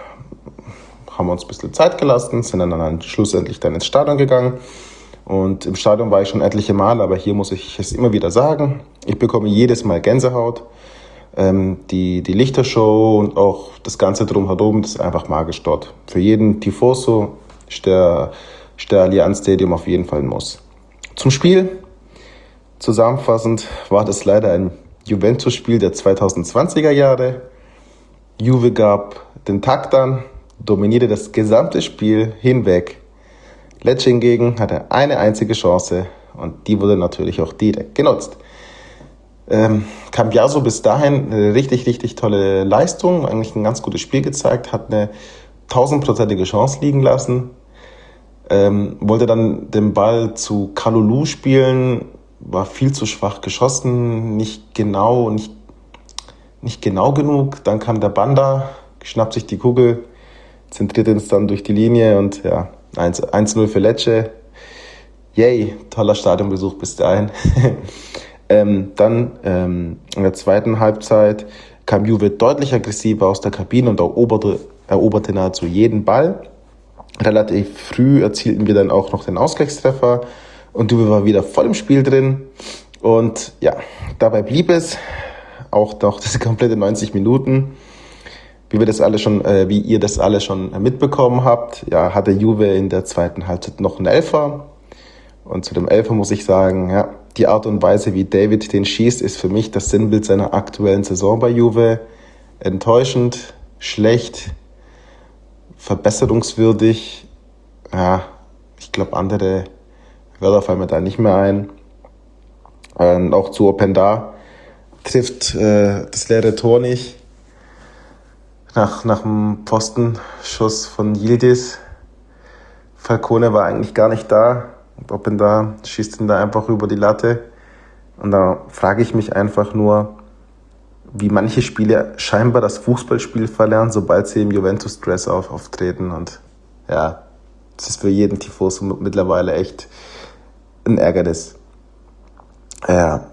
haben wir uns ein bisschen Zeit gelassen, sind dann, dann schlussendlich dann ins Stadion gegangen. Und im Stadion war ich schon etliche Mal, aber hier muss ich es immer wieder sagen. Ich bekomme jedes Mal Gänsehaut. Ähm, die, die Lichtershow und auch das Ganze drumherum, das ist einfach magisch dort. Für jeden Tifoso ist der, ist der Allianz Stadium auf jeden Fall ein Muss. Zum Spiel. Zusammenfassend war das leider ein Juventus-Spiel der zweitausendzwanziger Jahre. Juve gab den Takt an, dominierte das gesamte Spiel hinweg. Lecce hingegen hatte eine einzige Chance und die wurde natürlich auch direkt genutzt. Ähm, Cambiaso bis dahin eine richtig, richtig tolle Leistung, eigentlich ein ganz gutes Spiel gezeigt, hat eine tausendprozentige Chance liegen lassen, ähm, wollte dann den Ball zu Kalulu spielen, war viel zu schwach geschossen, nicht genau, nicht, nicht genau genug. Dann kam der Banda, schnappt sich die Kugel, zentriert uns dann durch die Linie und ja, eins null für Lecce. Yay, toller Stadionbesuch bis dahin. ähm, dann ähm, in der zweiten Halbzeit kam Juve deutlich aggressiver aus der Kabine und eroberte, eroberte nahezu jeden Ball. Relativ früh erzielten wir dann auch noch den Ausgleichstreffer und Juve war wieder voll im Spiel drin. Und ja, dabei blieb es auch noch diese komplette neunzig Minuten. Wie wir das alle schon, äh, wie ihr das alle schon mitbekommen habt, ja, hatte Juve in der zweiten Halbzeit noch einen Elfer. Und zu dem Elfer muss ich sagen, ja, die Art und Weise, wie David den schießt, ist für mich das Sinnbild seiner aktuellen Saison bei Juve. Enttäuschend, schlecht, verbesserungswürdig. Ja, ich glaube, andere Wörter fallen mir da nicht mehr ein. Und auch zu Openda trifft äh, das leere Tor nicht. Nach, nach dem Pfostenschuss von Yildiz. Falcone war eigentlich gar nicht da. Und Openda schießt ihn da einfach über die Latte. Und da frage ich mich einfach nur, wie manche Spieler scheinbar das Fußballspiel verlernen, sobald sie im Juventus-Dress auf, auftreten. Und ja, das ist für jeden Tifoso mittlerweile echt ein Ärgernis. Ja.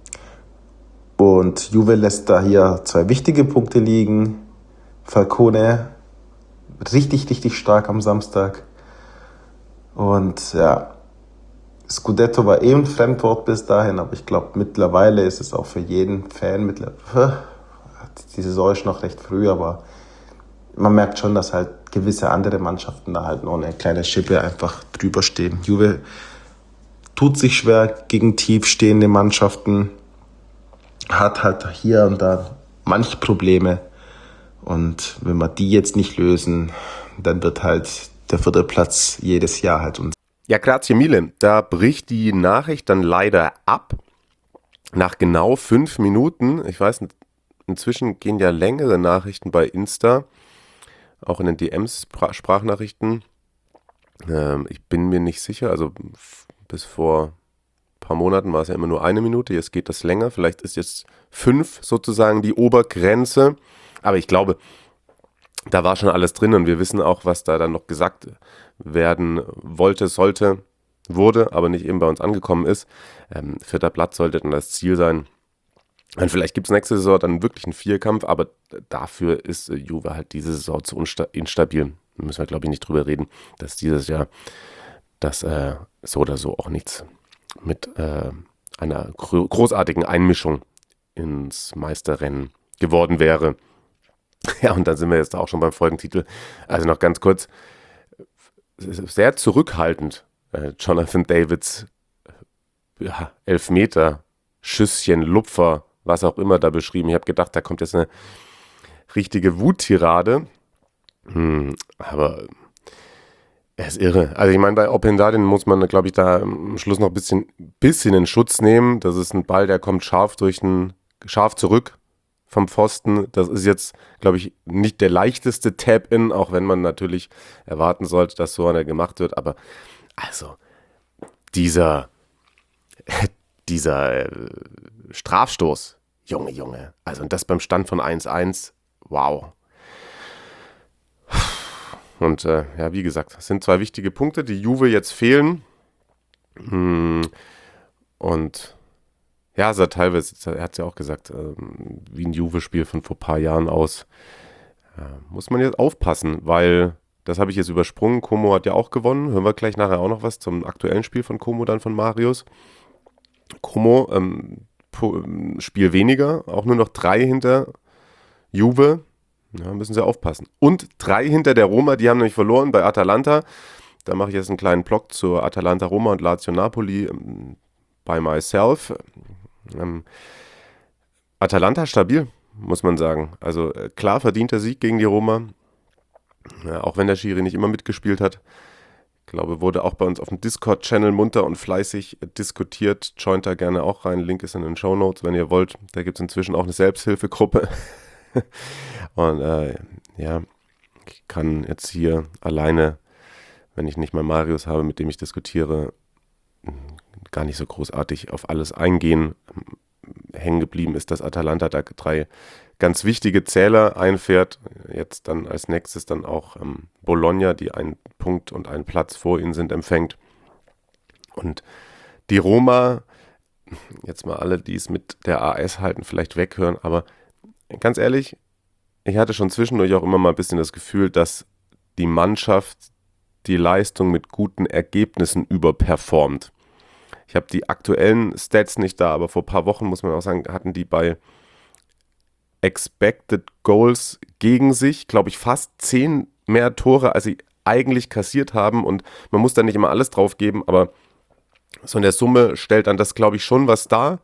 Und Juve lässt da hier zwei wichtige Punkte liegen. Falcone richtig, richtig stark am Samstag. Und ja, Scudetto war eh ein Fremdwort bis dahin, aber ich glaube, mittlerweile ist es auch für jeden Fan, mittlerweile, die Saison ist noch recht früh, aber man merkt schon, dass halt gewisse andere Mannschaften da halt noch eine kleine Schippe einfach drüber stehen. Juve tut sich schwer gegen tiefstehende Mannschaften, hat halt hier und da manche Probleme. Und wenn wir die jetzt nicht lösen, dann wird halt der vierte Platz jedes Jahr halt uns. Ja, grazie mille. Da bricht die Nachricht dann leider ab. Nach genau fünf Minuten. Ich weiß, inzwischen gehen ja längere Nachrichten bei Insta. Auch in den D Ms Sprachnachrichten. Ähm, ich bin mir nicht sicher. Also bis vor ein paar Monaten war es ja immer nur eine Minute. Jetzt geht das länger. Vielleicht ist jetzt fünf sozusagen die Obergrenze. Aber ich glaube, da war schon alles drin und wir wissen auch, was da dann noch gesagt werden wollte, sollte, wurde, aber nicht eben bei uns angekommen ist. Ähm, vierter Platz sollte dann das Ziel sein. Und vielleicht gibt es nächste Saison dann wirklich einen Vierkampf, aber dafür ist äh, Juve halt diese Saison zu unsta- instabil. Da müssen wir, glaube ich, nicht drüber reden, dass dieses Jahr das äh, so oder so auch nichts mit äh, einer gro- großartigen Einmischung ins Meisterrennen geworden wäre. Ja, und dann sind wir jetzt auch schon beim Folgentitel. Also noch ganz kurz, sehr zurückhaltend, äh, Jonathan Davids ja, Elfmeter, Schüsschen, Lupfer, was auch immer da beschrieben. Ich habe gedacht, da kommt jetzt eine richtige Wuttirade. Hm, aber er ist irre. Also ich meine, bei Opendardin muss man, glaube ich, da am Schluss noch ein bisschen, bisschen in Schutz nehmen. Das ist ein Ball, der kommt scharf durch den, scharf zurück vom Pfosten. Das ist jetzt, glaube ich, nicht der leichteste Tap-In, auch wenn man natürlich erwarten sollte, dass so einer gemacht wird. Aber also, dieser, dieser äh, Strafstoß, Junge, Junge. Also und das beim Stand von eins eins, wow. Und äh, ja, wie gesagt, das sind zwei wichtige Punkte, die Juve jetzt fehlen. Hm. Und ja, sah teilweise, er hat es ja auch gesagt, äh, wie ein Juve-Spiel von vor ein paar Jahren aus. Ja, muss man jetzt aufpassen, weil, das habe ich jetzt übersprungen, Como hat ja auch gewonnen. Hören wir gleich nachher auch noch was zum aktuellen Spiel von Como, dann von Marius. Como, ähm, Spiel weniger, auch nur noch drei hinter Juve. Ja, müssen sie aufpassen. Und drei hinter der Roma, die haben nämlich verloren bei Atalanta. Da mache ich jetzt einen kleinen Blog zur Atalanta Roma und Lazio Napoli ähm, by myself. Ähm, Atalanta stabil, muss man sagen. Also äh, klar verdienter Sieg gegen die Roma. Ja, auch wenn der Schiri nicht immer mitgespielt hat. Ich glaube, wurde auch bei uns auf dem Discord-Channel munter und fleißig diskutiert. Joint da gerne auch rein. Link ist in den Shownotes, wenn ihr wollt. Da gibt es inzwischen auch eine Selbsthilfegruppe. Und äh, ja, ich kann jetzt hier alleine, wenn ich nicht mal Marius habe, mit dem ich diskutiere, gar nicht so großartig auf alles eingehen. Hängen geblieben ist, dass Atalanta da drei ganz wichtige Zähler einfährt. Jetzt dann als nächstes dann auch ähm, Bologna, die einen Punkt und einen Platz vor ihnen sind, empfängt. Und die Roma, jetzt mal alle, die es mit der A S halten, vielleicht weghören, aber ganz ehrlich, ich hatte schon zwischendurch auch immer mal ein bisschen das Gefühl, dass die Mannschaft die Leistung mit guten Ergebnissen überperformt. Ich habe die aktuellen Stats nicht da, aber vor ein paar Wochen, muss man auch sagen, hatten die bei Expected Goals gegen sich, glaube ich, fast zehn mehr Tore, als sie eigentlich kassiert haben. Und man muss da nicht immer alles drauf geben, aber so in der Summe stellt dann das, glaube ich, schon was dar.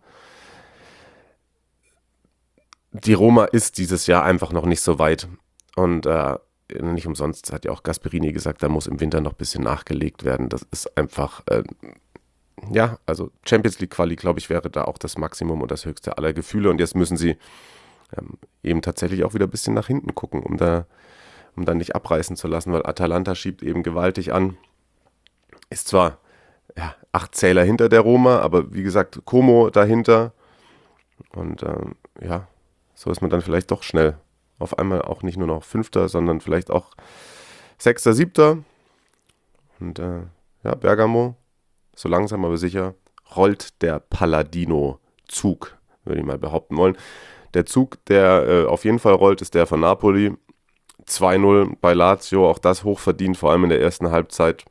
Die Roma ist dieses Jahr einfach noch nicht so weit. Und äh, nicht umsonst hat ja auch Gasperini gesagt, da muss im Winter noch ein bisschen nachgelegt werden. Das ist einfach, äh, ja, also Champions League Quali, glaube ich, wäre da auch das Maximum und das höchste aller Gefühle. Und jetzt müssen sie ähm, eben tatsächlich auch wieder ein bisschen nach hinten gucken, um da, um dann nicht abreißen zu lassen, weil Atalanta schiebt eben gewaltig an. Ist zwar ja, acht Zähler hinter der Roma, aber wie gesagt, Como dahinter. Und ähm, ja, so ist man dann vielleicht doch schnell auf einmal auch nicht nur noch Fünfter, sondern vielleicht auch Sechster, Siebter. Und äh, ja, Bergamo, so langsam aber sicher, rollt der Palladino-Zug, würde ich mal behaupten wollen. Der Zug, der äh, auf jeden Fall rollt, ist der von Napoli. zwei null bei Lazio, auch das hochverdient, vor allem in der ersten Halbzeit.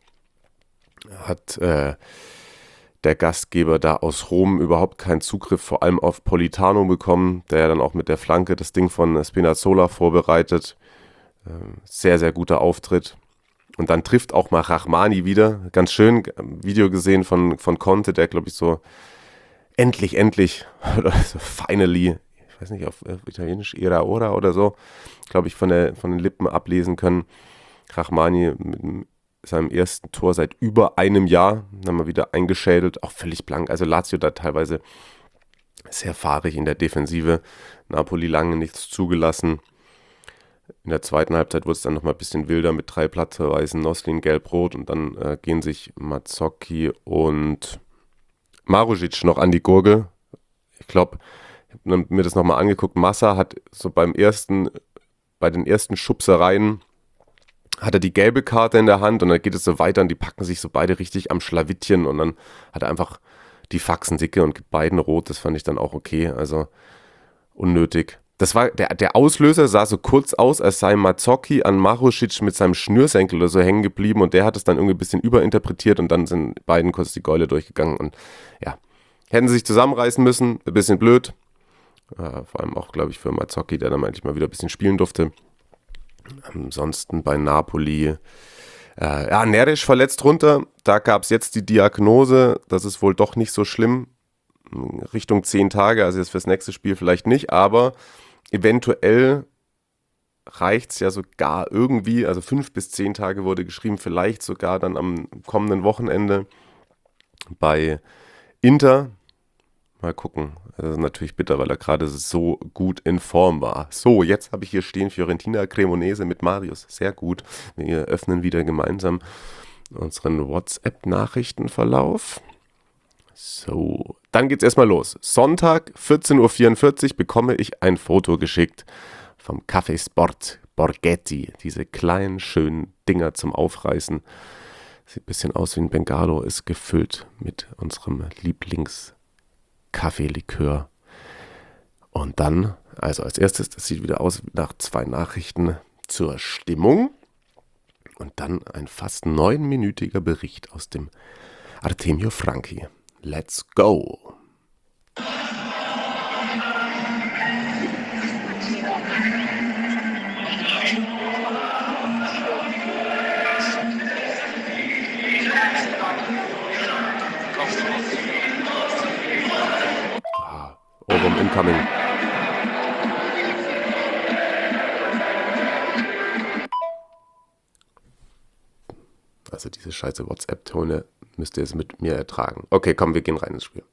Hat äh, der Gastgeber da aus Rom überhaupt keinen Zugriff, vor allem auf Politano bekommen, der ja dann auch mit der Flanke das Ding von Spinazzola vorbereitet. Äh, sehr, sehr guter Auftritt. Und dann trifft auch mal Rachmani wieder. Ganz schön, Video gesehen von, von Conte, der glaube ich so endlich, endlich, oder so finally, ich weiß nicht, auf Italienisch, era ora oder so, glaube ich, von, der, von den Lippen ablesen können. Rachmani mit seinem ersten Tor seit über einem Jahr, dann mal wieder eingeschädelt, auch völlig blank. Also Lazio da teilweise sehr fahrig in der Defensive. Napoli lange nichts zugelassen. In der zweiten Halbzeit wurde es dann nochmal ein bisschen wilder mit drei Platzverweisen, Noslin gelb-rot und dann äh, gehen sich Mazzocchi und Marušić noch an die Gurgel. Ich glaube, ich habe mir das nochmal angeguckt. Massa hat so beim ersten, bei den ersten Schubsereien hat er die gelbe Karte in der Hand und dann geht es so weiter und die packen sich so beide richtig am Schlawittchen und dann hat er einfach die Faxen dicke und gibt beiden rot. Das fand ich dann auch okay, also unnötig. Das war der, der Auslöser, sah so kurz aus, als sei Mazzocchi an Marušić mit seinem Schnürsenkel oder so hängen geblieben und der hat es dann irgendwie ein bisschen überinterpretiert und dann sind beiden kurz die Gäule durchgegangen und ja, hätten sie sich zusammenreißen müssen, ein bisschen blöd, äh, vor allem auch, glaube ich, für Mazzocchi, der dann endlich mal wieder ein bisschen spielen durfte. Ansonsten bei Napoli, äh, ja, Neres verletzt runter, da gab es jetzt die Diagnose, das ist wohl doch nicht so schlimm, Richtung zehn Tage, also jetzt fürs nächste Spiel vielleicht nicht, aber eventuell reicht es ja sogar irgendwie, also fünf bis zehn Tage wurde geschrieben, vielleicht sogar dann am kommenden Wochenende bei Inter. Mal gucken. Das ist natürlich bitter, weil er gerade so gut in Form war. So, jetzt habe ich hier stehen Fiorentina Cremonese mit Marius. Sehr gut. Wir öffnen wieder gemeinsam unseren WhatsApp-Nachrichtenverlauf. So, dann geht's erstmal los. Sonntag, vierzehn Uhr vierundvierzig, bekomme ich ein Foto geschickt vom Café Sport Borghetti. Diese kleinen, schönen Dinger zum Aufreißen. Sieht ein bisschen aus wie ein Bengalo, ist gefüllt mit unserem Lieblings-Kaffeelikör. Und dann, also als erstes, das sieht wieder aus nach zwei Nachrichten zur Stimmung. Und dann ein fast neunminütiger Bericht aus dem Artemio Franchi. Let's go! Ah, Ovum incoming. Also diese scheiße WhatsApp-Tone müsst ihr es mit mir ertragen. Okay, komm, wir gehen rein ins Spiel.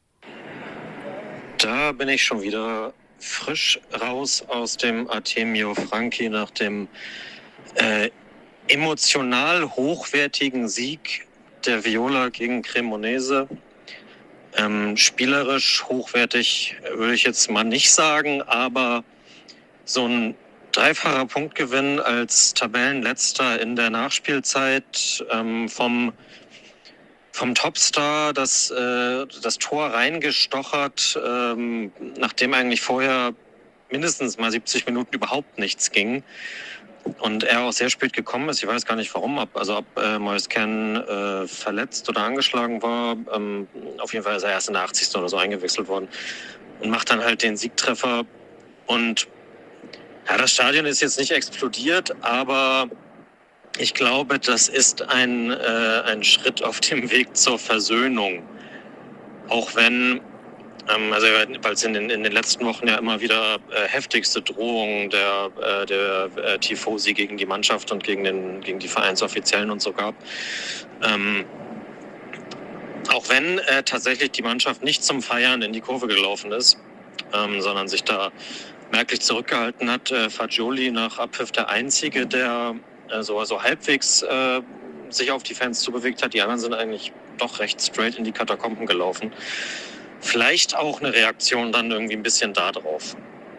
Da bin ich schon wieder frisch raus aus dem Artemio Franchi nach dem äh, emotional hochwertigen Sieg der Viola gegen Cremonese. Ähm, spielerisch hochwertig würde ich jetzt mal nicht sagen, aber so ein dreifacher Punktgewinn als Tabellenletzter in der Nachspielzeit ähm, vom, vom Topstar, das, äh, das Tor reingestochert, ähm, nachdem eigentlich vorher mindestens mal siebzig Minuten überhaupt nichts ging. Und er auch sehr spät gekommen ist. Ich weiß gar nicht warum, ob, also ob äh, Moise Kean äh, verletzt oder angeschlagen war. Ähm, auf jeden Fall ist er erst in der achtzigsten oder so eingewechselt worden. Und macht dann halt den Siegtreffer. Und ja, das Stadion ist jetzt nicht explodiert, aber ich glaube, das ist ein, äh, ein Schritt auf dem Weg zur Versöhnung. Auch wenn, ähm, also weil es in den, in den letzten Wochen ja immer wieder äh, heftigste Drohungen der, äh, der äh, Tifosi gegen die Mannschaft und gegen, den, gegen die Vereinsoffiziellen und so gab. Ähm, auch wenn äh, tatsächlich die Mannschaft nicht zum Feiern in die Kurve gelaufen ist, ähm, sondern sich da merklich zurückgehalten hat. Äh, Fagioli nach Abpfiff der Einzige, der äh, so, so halbwegs äh, sich auf die Fans zubewegt hat. Die anderen sind eigentlich doch recht straight in die Katakomben gelaufen. Vielleicht auch eine Reaktion dann irgendwie ein bisschen da drauf.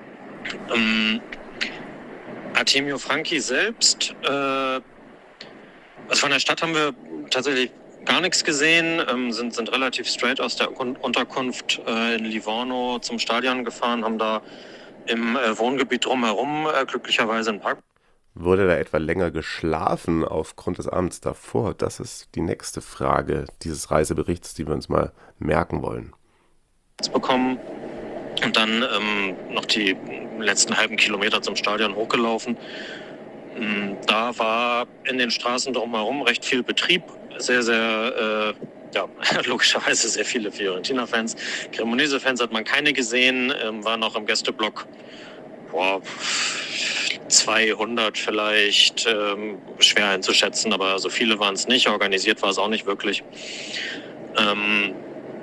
Ähm, Artemio Franchi selbst, äh, also von der Stadt haben wir tatsächlich gar nichts gesehen, ähm, sind, sind relativ straight aus der Unterkunft äh, in Livorno zum Stadion gefahren, haben da im äh, Wohngebiet drumherum äh, glücklicherweise einen Park. Wurde da etwa länger geschlafen aufgrund des Abends davor? Das ist die nächste Frage dieses Reiseberichts, die wir uns mal merken wollen. Bekommen und dann ähm, noch die letzten halben Kilometer zum Stadion hochgelaufen. Ähm, da war in den Straßen drumherum recht viel Betrieb, sehr, sehr, äh, ja, logischerweise sehr viele Fiorentina-Fans. Cremonese-Fans hat man keine gesehen, ähm, war noch im Gästeblock, boah, zweihundert vielleicht, ähm, schwer einzuschätzen, aber so viele waren es nicht, organisiert war es auch nicht wirklich. Ähm,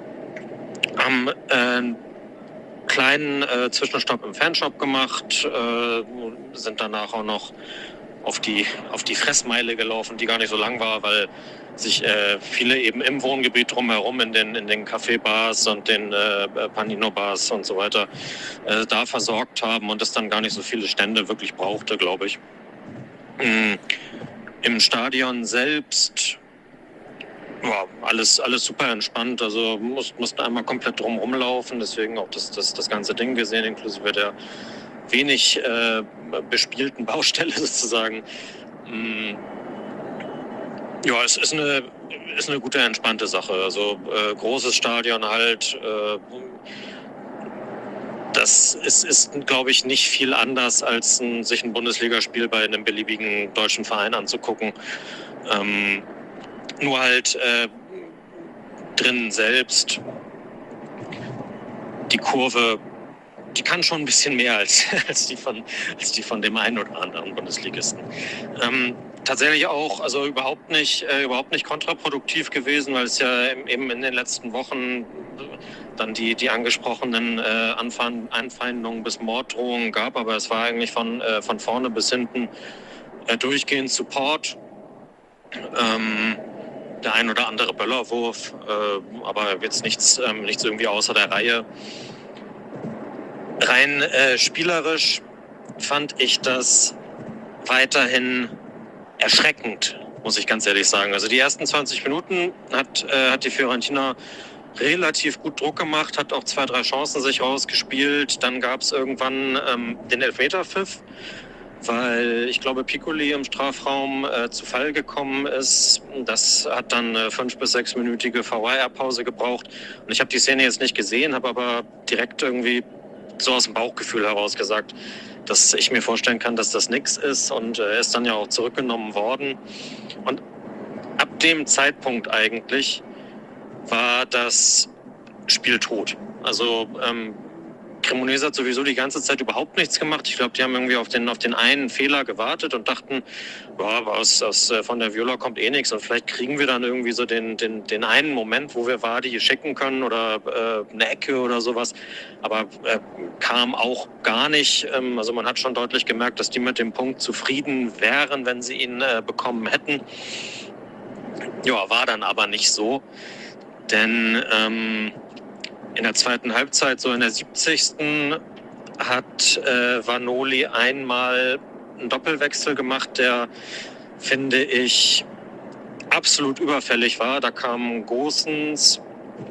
haben äh, einen kleinen äh, Zwischenstopp im Fanshop gemacht, äh, sind danach auch noch auf die, auf die Fressmeile gelaufen, die gar nicht so lang war, weil sich äh, viele eben im Wohngebiet drumherum in den, in den Café-Bars und den äh, Panino-Bars und so weiter äh, da versorgt haben und es dann gar nicht so viele Stände wirklich brauchte, glaube ich. Mhm. Im Stadion selbst ja, alles, alles super entspannt, also mussten musst einmal komplett drum rumlaufen, deswegen auch das, das, das ganze Ding gesehen, inklusive der wenig äh, bespielten Baustelle sozusagen. Mm, ja, es ist eine, ist eine gute, entspannte Sache. Also äh, großes Stadion halt. Äh, das ist, ist glaube ich, nicht viel anders, als ein, sich ein Bundesligaspiel bei einem beliebigen deutschen Verein anzugucken. Ähm, nur halt äh, drinnen selbst. Die Kurve, die kann schon ein bisschen mehr als, als, die, von, als die von dem einen oder anderen Bundesligisten. Ähm, tatsächlich auch, also überhaupt nicht, äh, überhaupt nicht kontraproduktiv gewesen, weil es ja eben in den letzten Wochen dann die, die angesprochenen äh, Anfeindungen bis Morddrohungen gab, aber es war eigentlich von, äh, von vorne bis hinten äh, durchgehend Support. Ähm, der ein oder andere Böllerwurf, äh, aber jetzt nichts, ähm, nichts irgendwie außer der Reihe. Rein äh, spielerisch fand ich das weiterhin erschreckend, muss ich ganz ehrlich sagen. Also die ersten zwanzig Minuten hat, äh, hat die Fiorentina relativ gut Druck gemacht, hat auch zwei, drei Chancen sich rausgespielt. Dann gab es irgendwann ähm, den Elfmeterpfiff, weil ich glaube Piccoli im Strafraum äh, zu Fall gekommen ist. Das hat dann eine fünf- bis sechsminütige V A R-Pause gebraucht. Und ich habe die Szene jetzt nicht gesehen, habe aber direkt irgendwie so aus dem Bauchgefühl heraus gesagt, dass ich mir vorstellen kann, dass das nix ist. Und er äh, ist dann ja auch zurückgenommen worden. Und ab dem Zeitpunkt eigentlich war das Spiel tot. Also ähm, Cremonese hat sowieso die ganze Zeit überhaupt nichts gemacht. Ich glaube, die haben irgendwie auf den, auf den einen Fehler gewartet und dachten, ja, aus, aus, von der Viola kommt eh nichts und vielleicht kriegen wir dann irgendwie so den, den, den einen Moment, wo wir Vardy schicken können oder äh, eine Ecke oder sowas. Aber äh, kam auch gar nicht. Ähm, also man hat schon deutlich gemerkt, dass die mit dem Punkt zufrieden wären, wenn sie ihn äh, bekommen hätten. Ja, war dann aber nicht so. Denn ähm, in der zweiten Halbzeit, so in der siebzigsten hat äh, Vanoli einmal einen Doppelwechsel gemacht, der, finde ich, absolut überfällig war. Da kamen Gosens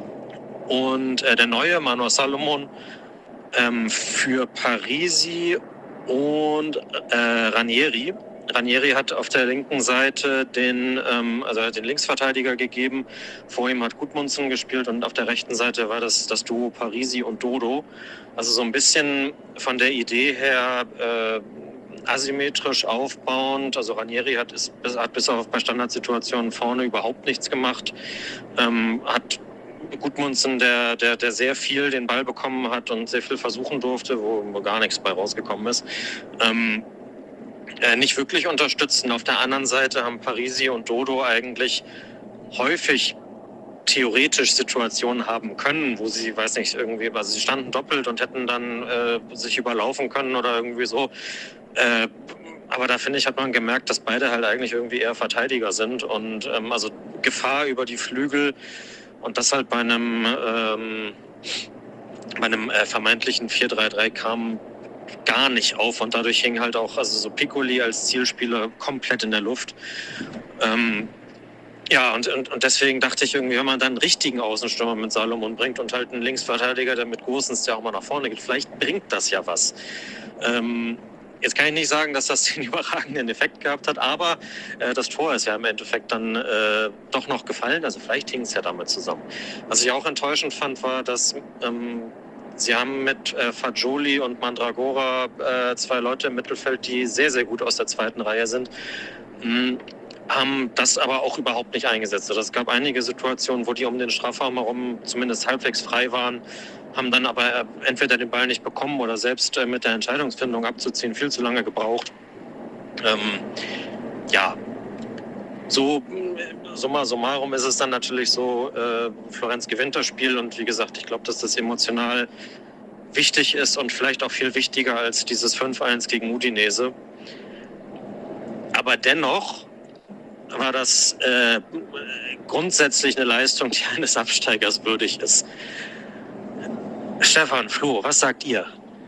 und äh, der neue Manor Salomon ähm, für Parisi und äh, Ranieri. Ranieri hat auf der linken Seite den, ähm, also den Linksverteidiger gegeben. Vor ihm hat Gudmundsson gespielt und auf der rechten Seite war das das Duo Parisi und Dodo. Also so ein bisschen von der Idee her äh, asymmetrisch aufbauend. Also Ranieri hat, ist, hat bis auf bei Standardsituationen vorne überhaupt nichts gemacht. Ähm, hat Gudmundsson, der, der, der sehr viel den Ball bekommen hat und sehr viel versuchen durfte, wo, wo gar nichts bei rausgekommen ist. Ähm, Äh, nicht wirklich unterstützen. Auf der anderen Seite haben Parisi und Dodo eigentlich häufig theoretisch Situationen haben können, wo sie, weiß nicht, irgendwie, also sie standen doppelt und hätten dann äh, sich überlaufen können oder irgendwie so. Äh, aber da finde ich, hat man gemerkt, dass beide halt eigentlich irgendwie eher Verteidiger sind und ähm, also Gefahr über die Flügel und das halt bei einem, ähm, bei einem äh, vermeintlichen vier drei drei kam gar nicht auf und dadurch hing halt auch also so Piccoli als Zielspieler komplett in der Luft. Ähm, ja, und, und, und deswegen dachte ich irgendwie, wenn man dann einen richtigen Außenstürmer mit Salomon bringt und halt einen Linksverteidiger, der mit Gosens, der auch mal nach vorne geht, vielleicht bringt das ja was. Ähm, jetzt kann ich nicht sagen, dass das den überragenden Effekt gehabt hat, aber äh, das Tor ist ja im Endeffekt dann äh, doch noch gefallen, also vielleicht hing es ja damit zusammen. Was ich auch enttäuschend fand, war, dass ähm, sie haben mit äh, Fagioli und Mandragora äh, zwei Leute im Mittelfeld, die sehr, sehr gut aus der zweiten Reihe sind, mh, haben das aber auch überhaupt nicht eingesetzt. Also es gab einige Situationen, wo die um den Strafraum herum zumindest halbwegs frei waren, haben dann aber äh, entweder den Ball nicht bekommen oder selbst äh, mit der Entscheidungsfindung abzuziehen viel zu lange gebraucht. Ähm, ja, so summa summarum ist es dann natürlich so, äh, Florenz gewinnt das Spiel und wie gesagt, ich glaube, dass das emotional wichtig ist und vielleicht auch viel wichtiger als dieses fünf eins gegen Udinese. Aber dennoch war das äh, grundsätzlich eine Leistung, die eines Absteigers würdig ist. Stefan, Flo, was sagt ihr?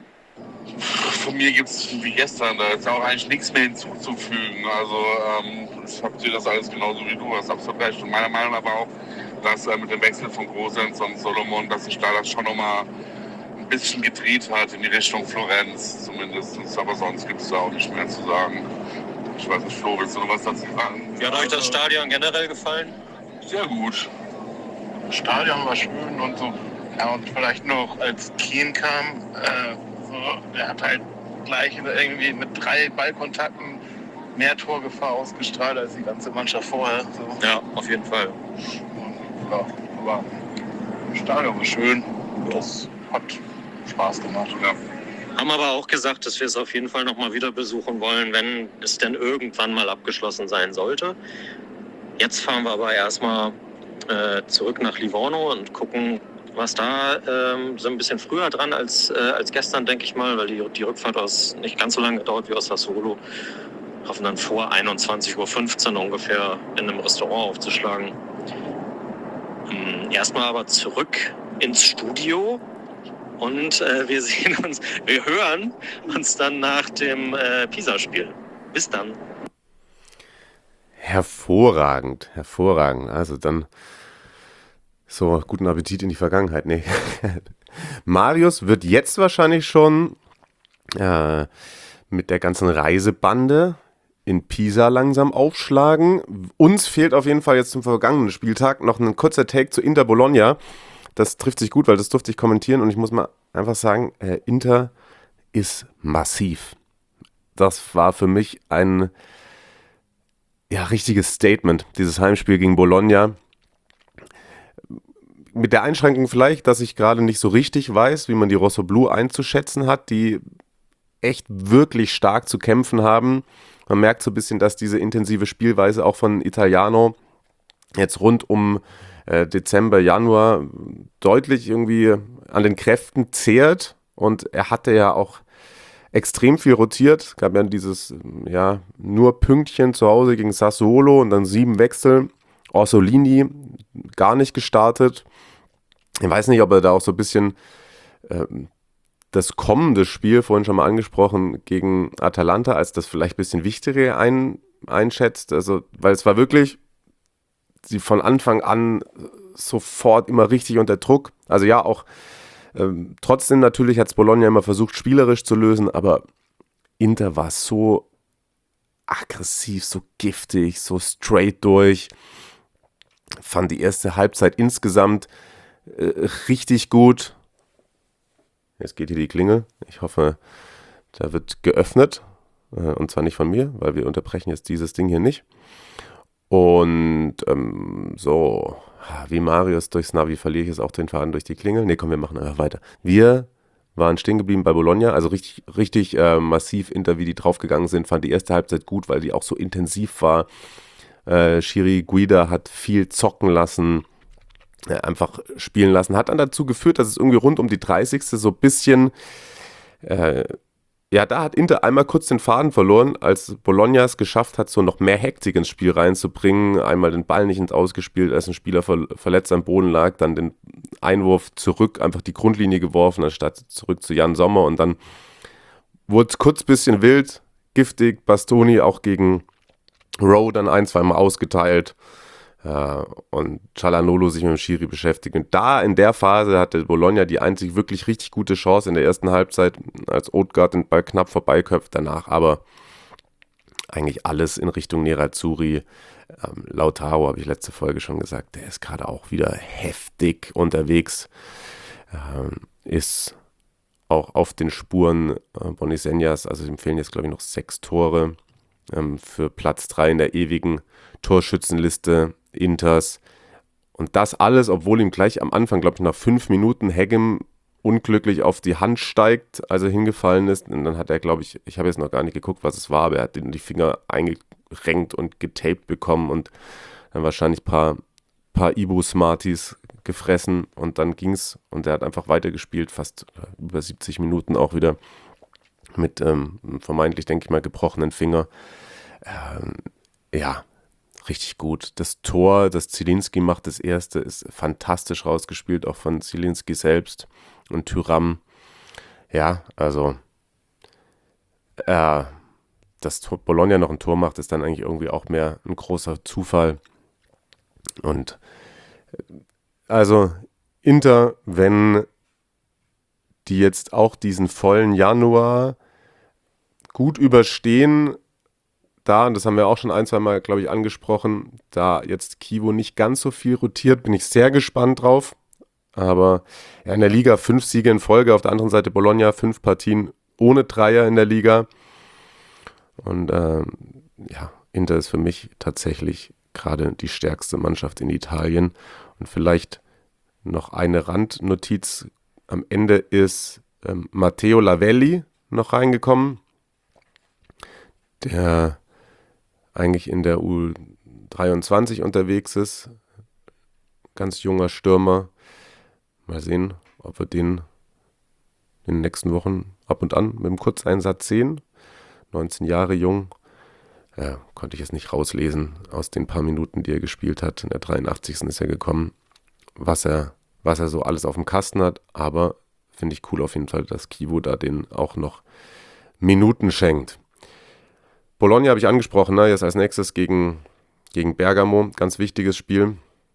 Von mir gibt es wie gestern, da ist auch eigentlich nichts mehr hinzuzufügen. Also ähm, ich habe dir das alles genauso wie du, hast absolut recht. Und meiner Meinung nach aber auch, dass äh, mit dem Wechsel von Gosens und Solomon, dass sich da das schon nochmal ein ein bisschen gedreht hat in die Richtung Florenz zumindest. Aber sonst gibt es da auch nicht mehr zu sagen. Ich weiß nicht, Flo, willst du noch was dazu sagen? Wie hat euch das Stadion generell gefallen? Sehr gut. Das Stadion war schön und so. Ja, und vielleicht noch, als Keane kam, äh, so, der hat halt gleich irgendwie mit drei Ballkontakten mehr Torgefahr ausgestrahlt als die ganze Mannschaft vorher. So. Ja, auf jeden Fall. Ja, aber das Stadion war schön. Das hat Spaß gemacht. Ja. Haben aber auch gesagt, dass wir es auf jeden Fall nochmal wieder besuchen wollen, wenn es denn irgendwann mal abgeschlossen sein sollte. Jetzt fahren wir aber erstmal äh, zurück nach Livorno und gucken, was da ähm, so ein bisschen früher dran als, äh, als gestern, denke ich mal, weil die, die Rückfahrt aus nicht ganz so lange dauert wie aus Sassuolo. Hoffen dann vor einundzwanzig Uhr fünfzehn ungefähr in einem Restaurant aufzuschlagen. Ähm, erstmal aber zurück ins Studio. Und äh, wir sehen uns, wir hören uns dann nach dem äh, Pisa-Spiel. Bis dann. Hervorragend, hervorragend. Also dann so, guten Appetit in die Vergangenheit. Nee. Marius wird jetzt wahrscheinlich schon äh, mit der ganzen Reisebande in Pisa langsam aufschlagen. Uns fehlt auf jeden Fall jetzt zum vergangenen Spieltag noch ein kurzer Take zu Inter Bologna. Das trifft sich gut, weil das durfte ich kommentieren und ich muss mal einfach sagen, äh, Inter ist massiv. Das war für mich ein ja, richtiges Statement, dieses Heimspiel gegen Bologna. Mit der Einschränkung vielleicht, dass ich gerade nicht so richtig weiß, wie man die Rossoblu einzuschätzen hat, die echt wirklich stark zu kämpfen haben. Man merkt so ein bisschen, dass diese intensive Spielweise auch von Italiano jetzt rund um äh, Dezember, Januar deutlich irgendwie an den Kräften zehrt. Und er hatte ja auch extrem viel rotiert. Es gab ja dieses ja, nur Pünktchen zu Hause gegen Sassuolo und dann sieben Wechsel. Orsolini gar nicht gestartet. Ich weiß nicht, ob er da auch so ein bisschen ähm, das kommende Spiel, vorhin schon mal angesprochen, gegen Atalanta, als das vielleicht ein bisschen wichtigere ein, einschätzt. Also, weil es war wirklich sie von Anfang an sofort immer richtig unter Druck. Also ja, auch ähm, trotzdem natürlich hat es Bologna immer versucht, spielerisch zu lösen, aber Inter war so aggressiv, so giftig, so straight durch. Fand die erste Halbzeit insgesamt äh, richtig gut. Jetzt geht hier die Klingel. Ich hoffe, da wird geöffnet. Äh, und zwar nicht von mir, weil wir unterbrechen jetzt dieses Ding hier nicht. Und ähm, so, wie Marius durchs Navi verliere ich jetzt auch den Faden durch die Klingel. Ne, komm, wir machen einfach weiter. Wir waren stehen geblieben bei Bologna, also richtig, richtig äh, massiv Inter, wie die draufgegangen sind. Fand die erste Halbzeit gut, weil die auch so intensiv war. Äh, Schiri Guida hat viel zocken lassen, äh, einfach spielen lassen. Hat dann dazu geführt, dass es irgendwie rund um die dreißigste so ein bisschen, äh, ja, da hat Inter einmal kurz den Faden verloren, als Bologna es geschafft hat, so noch mehr Hektik ins Spiel reinzubringen. Einmal den Ball nicht ins Ausgespielt, als ein Spieler ver- verletzt am Boden lag, dann den Einwurf zurück, einfach die Grundlinie geworfen, anstatt zurück zu Jan Sommer. Und dann wurde es kurz ein bisschen wild, giftig. Bastoni auch gegen Rowe dann ein, zweimal ausgeteilt. Äh, und Çalhanoğlu sich mit dem Schiri beschäftigt. Und da in der Phase hatte Bologna die einzig wirklich richtig gute Chance in der ersten Halbzeit, als Odegaard den Ball knapp vorbeiköpft. Danach aber eigentlich alles in Richtung Nerazzurri. Ähm, Lautaro, habe ich letzte Folge schon gesagt, der ist gerade auch wieder heftig unterwegs. Ähm, ist auch auf den Spuren äh, Bonisenjas, also ihm fehlen jetzt glaube ich noch sechs Tore ähm, für Platz drei in der ewigen Torschützenliste Inters. Und das alles, obwohl ihm gleich am Anfang, glaube ich, nach fünf Minuten Heggem unglücklich auf die Hand steigt, als er hingefallen ist. Und dann hat er, glaube ich, ich habe jetzt noch gar nicht geguckt, was es war, aber er hat die Finger eingerenkt und getaped bekommen und dann wahrscheinlich ein paar, paar Ibu-Smarties gefressen und dann ging's und er hat einfach weitergespielt, fast über siebzig Minuten auch wieder mit ähm, vermeintlich, denke ich mal, gebrochenen Finger. Ähm, ja, richtig gut. Das Tor, das Zielinski macht, das erste, ist fantastisch rausgespielt, auch von Zielinski selbst und Thuram. Ja, also äh, dass Bologna noch ein Tor macht, ist dann eigentlich irgendwie auch mehr ein großer Zufall. Und also Inter, wenn die jetzt auch diesen vollen Januar gut überstehen. Da, und das haben wir auch schon ein, zwei Mal, glaube ich, angesprochen, da jetzt Kivo nicht ganz so viel rotiert, bin ich sehr gespannt drauf. Aber ja, in der Liga fünf Siege in Folge, auf der anderen Seite Bologna, fünf Partien ohne Dreier in der Liga. Und ähm, ja, Inter ist für mich tatsächlich gerade die stärkste Mannschaft in Italien. Und vielleicht noch eine Randnotiz. Am Ende ist ähm, Matteo Lavelli noch reingekommen, der eigentlich in der U dreiundzwanzig unterwegs ist. Ganz junger Stürmer. Mal sehen, ob wir den in den nächsten Wochen ab und an mit dem Kurzeinsatz sehen. neunzehn Jahre jung. Ja, konnte ich jetzt nicht rauslesen aus den paar Minuten, die er gespielt hat. In der dreiundachtzigsten ist er gekommen, was er, was er so alles auf dem Kasten hat. Aber finde ich cool auf jeden Fall, dass Kivo da den auch noch Minuten schenkt. Bologna habe ich angesprochen, ne? Jetzt als nächstes gegen, gegen Bergamo. Ganz wichtiges Spiel.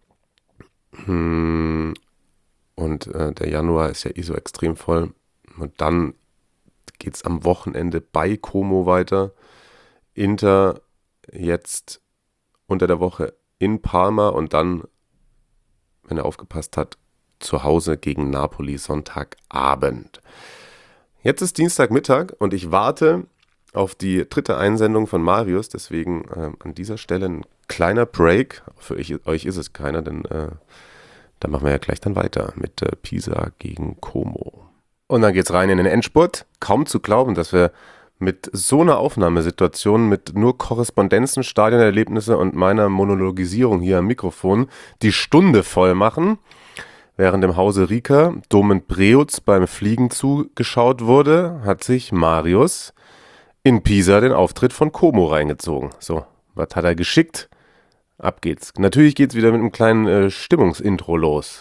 Und äh, der Januar ist ja eh so extrem voll. Und dann geht es am Wochenende bei Como weiter. Inter jetzt unter der Woche in Parma und dann, wenn er aufgepasst hat, zu Hause gegen Napoli Sonntagabend. Jetzt ist Dienstagmittag und ich warte auf die dritte Einsendung von Marius, deswegen äh, an dieser Stelle ein kleiner Break. Für euch, euch ist es keiner, denn äh, da machen wir ja gleich dann weiter mit äh, Pisa gegen Como. Und dann geht's rein in den Endspurt. Kaum zu glauben, dass wir mit so einer Aufnahmesituation, mit nur Korrespondenzen, Stadionerlebnisse und meiner Monologisierung hier am Mikrofon die Stunde voll machen. Während im Hause Rieker Domen Preutz beim Fliegen zugeschaut wurde, hat sich Marius in Pisa den Auftritt von Como reingezogen. So, was hat er geschickt? Ab geht's. Natürlich geht's wieder mit einem kleinen äh, Stimmungsintro los.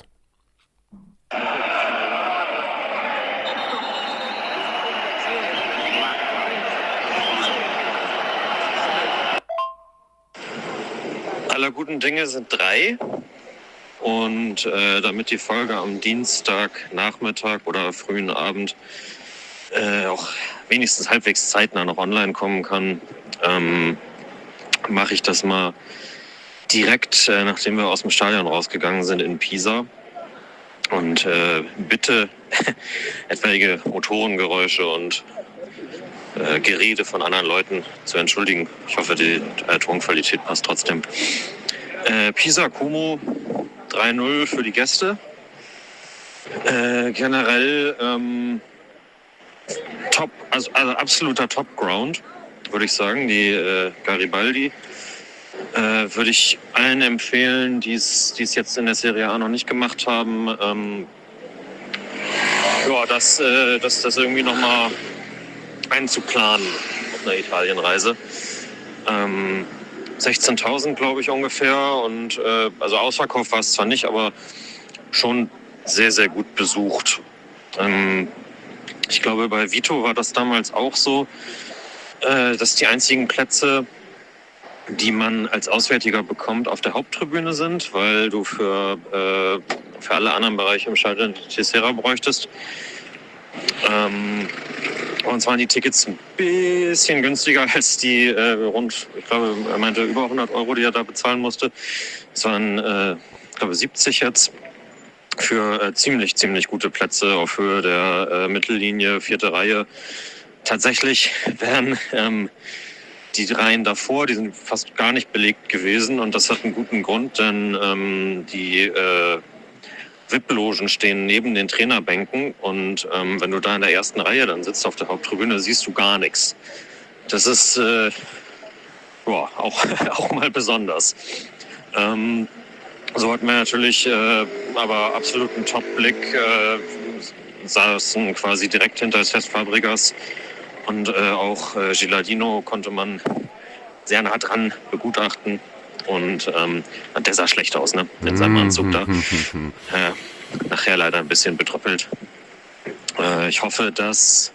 Aller guten Dinge sind drei. Und äh, damit die Folge am Dienstagnachmittag oder frühen Abend äh, auch wenigstens halbwegs zeitnah noch online kommen kann, ähm, mache ich das mal direkt, äh, nachdem wir aus dem Stadion rausgegangen sind in Pisa. Und äh, bitte etwaige Motorengeräusche und äh, Gerede von anderen Leuten zu entschuldigen. Ich hoffe, die äh, Tonqualität passt trotzdem. Äh, Pisa Como drei null für die Gäste. Äh, generell ähm, top, also, also absoluter Top-Ground, würde ich sagen. Die äh, Garibaldi äh, würde ich allen empfehlen, die es jetzt in der Serie A noch nicht gemacht haben. Ähm, ja, das, äh, das, das irgendwie nochmal einzuplanen auf einer Italienreise. Ähm, sechzehntausend, glaube ich, ungefähr. Und äh, also ausverkauft war es zwar nicht, aber schon sehr, sehr gut besucht. Ähm, ich glaube, bei Vito war das damals auch so, äh, dass die einzigen Plätze, die man als Auswärtiger bekommt, auf der Haupttribüne sind, weil du für, äh, für alle anderen Bereiche im Stadion die Tessera bräuchtest. Ähm, und zwar waren die Tickets ein bisschen günstiger als die äh, rund, ich glaube, er meinte über hundert Euro, die er da bezahlen musste. Es waren, äh, ich glaube, siebzig jetzt für äh, ziemlich, ziemlich gute Plätze auf Höhe der äh, Mittellinie, vierte Reihe. Tatsächlich wären ähm, die Reihen davor, die sind fast gar nicht belegt gewesen und das hat einen guten Grund, denn ähm, die äh, V I P-Logen stehen neben den Trainerbänken und ähm, wenn du da in der ersten Reihe dann sitzt auf der Haupttribüne, siehst du gar nichts. Das ist äh, boah, auch, auch mal besonders. Ähm, so hatten wir natürlich äh, aber absoluten Top-Blick, äh, saßen quasi direkt hinter Cesc Fabregas und äh, auch äh, Gilardino konnte man sehr nah dran begutachten. Und ähm, der sah schlecht aus, ne? Mit seinem Anzug da. Äh, nachher leider ein bisschen betröppelt. Äh, ich hoffe, dass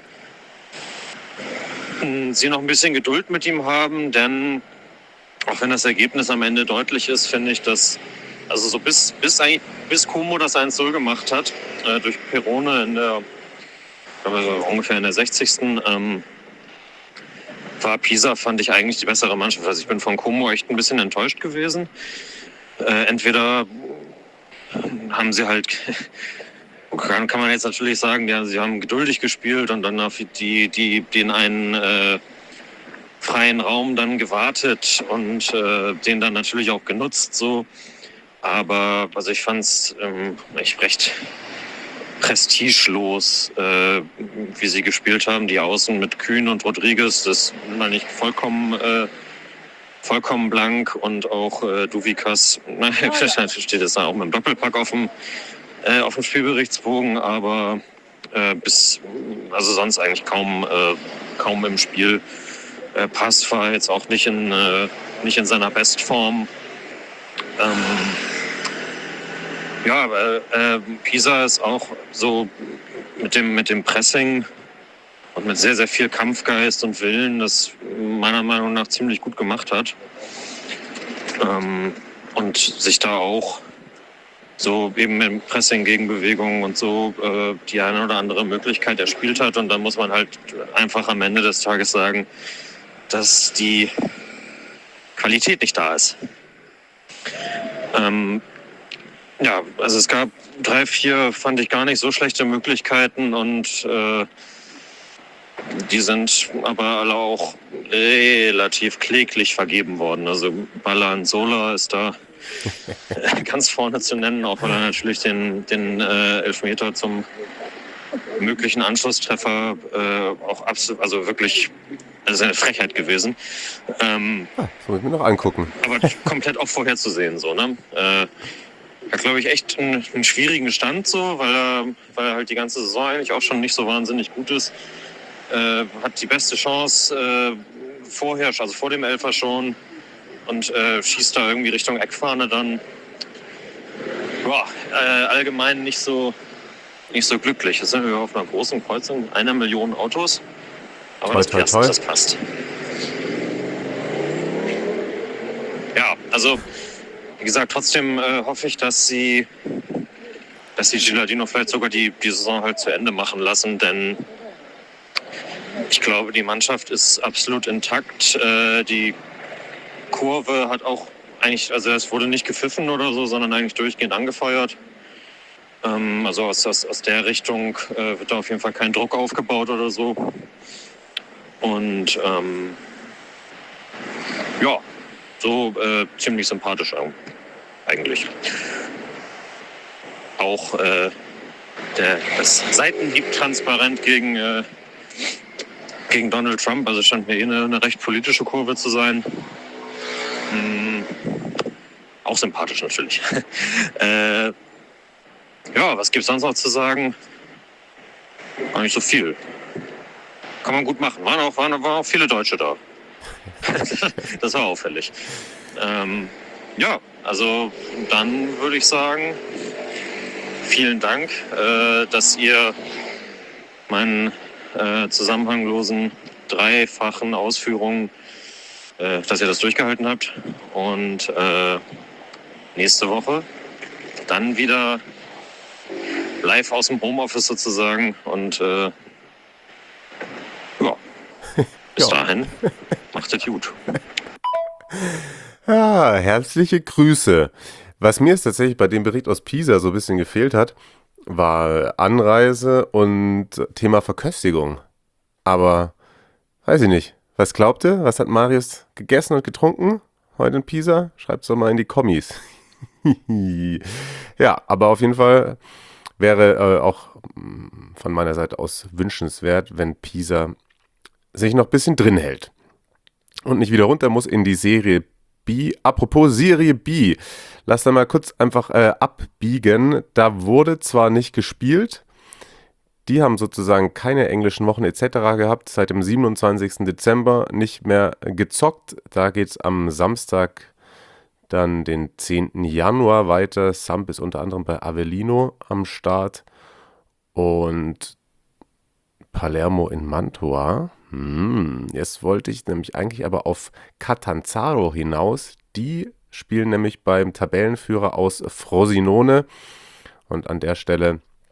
äh, sie noch ein bisschen Geduld mit ihm haben, denn auch wenn das Ergebnis am Ende deutlich ist, finde ich, dass also so bis bis eigentlich bis Como das eins null gemacht hat, äh, durch Perone in der also ungefähr in der sechzigsten Ähm, war Pisa, fand ich eigentlich die bessere Mannschaft. Also ich bin von Como echt ein bisschen enttäuscht gewesen. Äh, entweder haben sie halt, kann, kann man jetzt natürlich sagen, ja, sie haben geduldig gespielt und dann auf die, die, den einen äh, freien Raum dann gewartet und äh, den dann natürlich auch genutzt. So. Aber also ich fand es ähm, echt recht prestigelos, äh, wie sie gespielt haben. Die Außen mit Kühn und Rodriguez, das war nicht vollkommen, äh, vollkommen blank. Und auch äh, Duvikas, na, steht jetzt auch mit dem Doppelpack auf dem, äh, auf dem Spielberichtsbogen, aber äh, bis, also sonst eigentlich kaum, äh, kaum im Spiel. Äh, Pass war jetzt auch nicht in, äh, nicht in seiner Bestform. Ähm, Ja, aber äh, Pisa ist auch so mit dem, mit dem Pressing und mit sehr, sehr viel Kampfgeist und Willen, das meiner Meinung nach ziemlich gut gemacht hat. Ähm, und sich da auch so eben mit dem Pressing, Gegenbewegungen und so äh, die eine oder andere Möglichkeit erspielt hat. Und dann muss man halt einfach am Ende des Tages sagen, dass die Qualität nicht da ist. Ähm, Ja, also es gab drei, vier, fand ich gar nicht so schlechte Möglichkeiten und äh, die sind aber alle auch relativ kläglich vergeben worden. Also Balan Sola ist da ganz vorne zu nennen, auch weil er natürlich den, den äh, Elfmeter zum möglichen Anschlusstreffer äh, auch absolut, also wirklich, also eine Frechheit gewesen. Ähm, ah, das muss ich mir noch angucken. Aber komplett auch vorherzusehen, so, ne? Äh, Hat, glaube ich, echt einen, einen schwierigen Stand, so, weil er, weil er halt die ganze Saison eigentlich auch schon nicht so wahnsinnig gut ist. Äh, hat die beste Chance äh, vorher, also vor dem Elfer schon, und äh, schießt da irgendwie Richtung Eckfahne dann. Boah, äh, allgemein nicht so, nicht so glücklich. Jetzt sind wir auf einer großen Kreuzung, einer Million Autos. Aber toi, das, toi, passt, toi. das passt. Ja, also wie gesagt, trotzdem äh, hoffe ich, dass sie, dass sie Gilardino vielleicht sogar die, die Saison halt zu Ende machen lassen, denn ich glaube, die Mannschaft ist absolut intakt. Äh, die Kurve hat auch eigentlich, also es wurde nicht gepfiffen oder so, sondern eigentlich durchgehend angefeuert. Ähm, also aus, aus, aus der Richtung äh, wird da auf jeden Fall kein Druck aufgebaut oder so. Und ähm, ja, so äh, ziemlich sympathisch eigentlich. Auch äh, der, das Seitenhieb-Transparent gegen, äh, gegen Donald Trump, also scheint mir eh eine, eine recht politische Kurve zu sein. Hm, auch sympathisch natürlich. äh, ja, was gibt's sonst noch zu sagen? Gar nicht so viel. Kann man gut machen. Waren auch, waren, waren auch viele Deutsche da. Das war auffällig. Ähm, ja, also dann würde ich sagen, vielen Dank, äh, dass ihr meinen äh, zusammenhanglosen dreifachen Ausführungen, äh, dass ihr das durchgehalten habt. Und äh, nächste Woche dann wieder live aus dem Homeoffice sozusagen. Und äh, ja, bis Ja. dahin, macht es gut. Ja, herzliche Grüße. Was mir jetzt tatsächlich bei dem Bericht aus Pisa so ein bisschen gefehlt hat, war Anreise und Thema Verköstigung. Aber weiß ich nicht. Was glaubt ihr? Was hat Marius gegessen und getrunken heute in Pisa? Schreibt es doch mal in die Kommis. Ja, aber auf jeden Fall wäre äh, auch mh, von meiner Seite aus wünschenswert, wenn Pisa sich noch ein bisschen drin hält und nicht wieder runter muss in die Serie B. Apropos Serie B, lass da mal kurz einfach äh, abbiegen. Da wurde zwar nicht gespielt, die haben sozusagen keine englischen Wochen et cetera gehabt, seit dem siebenundzwanzigsten Dezember nicht mehr gezockt. Da geht es am Samstag, dann den zehnten Januar weiter. Samp ist unter anderem bei Avellino am Start und Palermo in Mantua. Hm, jetzt wollte ich nämlich eigentlich aber auf Catanzaro hinaus. Die spielen nämlich beim Tabellenführer aus Frosinone. Und an der Stelle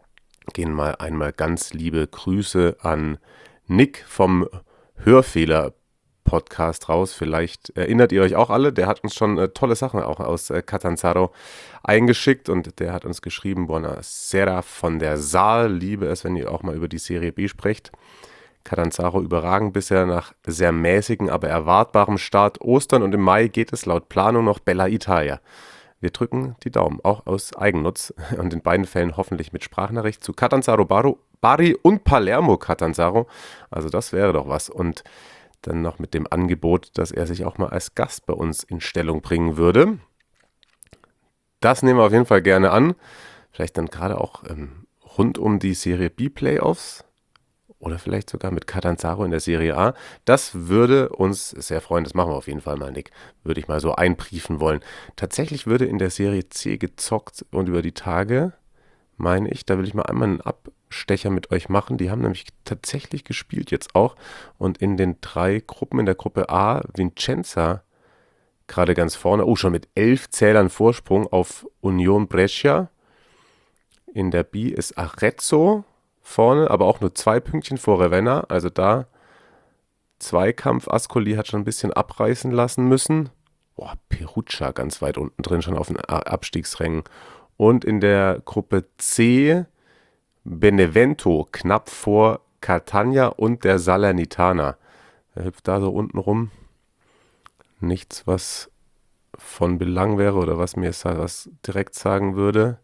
gehen mal einmal ganz liebe Grüße an Nick vom Hörfehler-Podcast raus. Vielleicht erinnert ihr euch auch alle, der hat uns schon äh, tolle Sachen auch aus äh, Catanzaro eingeschickt und der hat uns geschrieben, Buonasera von der Saal, liebe es, wenn ihr auch mal über die Serie B sprecht. Catanzaro überragend bisher nach sehr mäßigen, aber erwartbarem Start. Ostern und im Mai geht es laut Planung noch Bella Italia. Wir drücken die Daumen, auch aus Eigennutz und in beiden Fällen hoffentlich mit Sprachnachricht zu Catanzaro Bari und Palermo Catanzaro. Also das wäre doch was. Und dann noch mit dem Angebot, dass er sich auch mal als Gast bei uns in Stellung bringen würde. Das nehmen wir auf jeden Fall gerne an. Vielleicht dann gerade auch ähm, rund um die Serie B Playoffs. Oder vielleicht sogar mit Catanzaro in der Serie A. Das würde uns sehr freuen. Das machen wir auf jeden Fall mal, Nick. Würde ich mal so einbriefen wollen. Tatsächlich würde in der Serie C gezockt und über die Tage, meine ich, da will ich mal einmal einen Abstecher mit euch machen. Die haben nämlich tatsächlich gespielt jetzt auch. Und in den drei Gruppen, in der Gruppe A, Vicenza gerade ganz vorne. Oh, schon mit elf Zählern Vorsprung auf Union Brescia. In der B ist Arezzo vorne, aber auch nur zwei Pünktchen vor Ravenna, also da Zweikampf. Ascoli hat schon ein bisschen abreißen lassen müssen. Boah, Perugia ganz weit unten drin, schon auf den Abstiegsrängen. Und in der Gruppe C Benevento knapp vor Catania und der Salernitana. Er hüpft da so unten rum. Nichts, was von Belang wäre oder was mir was direkt sagen würde.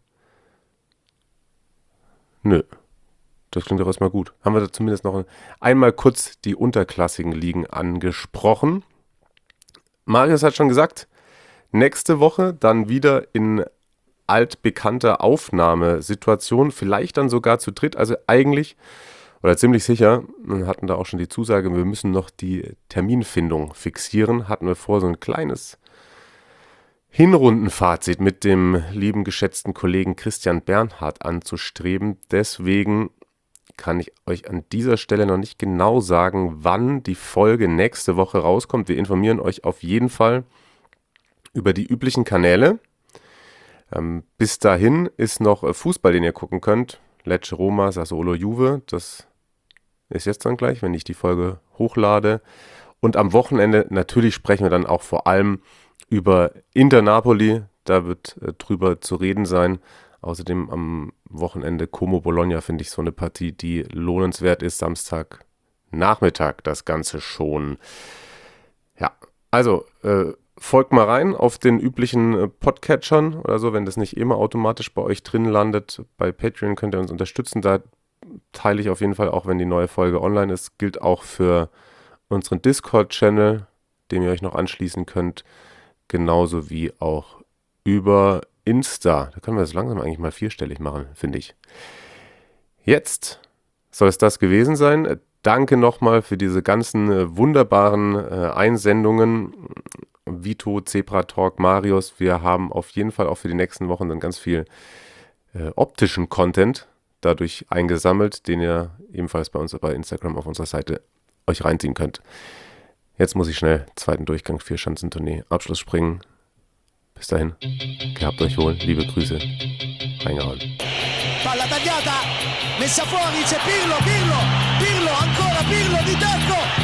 Nö. Das klingt doch erstmal gut. Haben wir da zumindest noch einmal kurz die unterklassigen Ligen angesprochen. Marius hat schon gesagt, nächste Woche dann wieder in altbekannter Aufnahmesituation, vielleicht dann sogar zu dritt, also eigentlich, oder ziemlich sicher, wir hatten da auch schon die Zusage, wir müssen noch die Terminfindung fixieren, hatten wir vor, so ein kleines Hinrundenfazit mit dem lieben geschätzten Kollegen Christian Bernhard anzustreben. Deswegen kann ich euch an dieser Stelle noch nicht genau sagen, wann die Folge nächste Woche rauskommt. Wir informieren euch auf jeden Fall über die üblichen Kanäle. Ähm, bis dahin ist noch Fußball, den ihr gucken könnt. Lecce Roma, Sassuolo Juve. Das ist jetzt dann gleich, wenn ich die Folge hochlade. Und am Wochenende natürlich sprechen wir dann auch vor allem über Inter Napoli. Da wird äh, drüber zu reden sein. Außerdem am Wochenende Como Bologna finde ich so eine Partie, die lohnenswert ist. Samstag Nachmittag das Ganze schon. Ja, also äh, folgt mal rein auf den üblichen äh, Podcatchern oder so, wenn das nicht immer automatisch bei euch drin landet. Bei Patreon könnt ihr uns unterstützen. Da teile ich auf jeden Fall auch, wenn die neue Folge online ist. Gilt auch für unseren Discord-Channel, dem ihr euch noch anschließen könnt. Genauso wie auch über Insta. Da können wir das langsam eigentlich mal vierstellig machen, finde ich. Jetzt soll es das gewesen sein. Danke nochmal für diese ganzen äh, wunderbaren äh, Einsendungen. Vito, Zebra Talk, Marius. Wir haben auf jeden Fall auch für die nächsten Wochen dann ganz viel äh, optischen Content dadurch eingesammelt, den ihr ebenfalls bei uns bei Instagram auf unserer Seite euch reinziehen könnt. Jetzt muss ich schnell zweiten Durchgang Vierschanzentournee Abschluss springen. Bis dahin, gehabt euch wohl, liebe Grüße, reingehauen. Palla tagliata, messa fuori, c'è Pirlo, Pirlo, Pirlo, ancora Pirlo di tacco,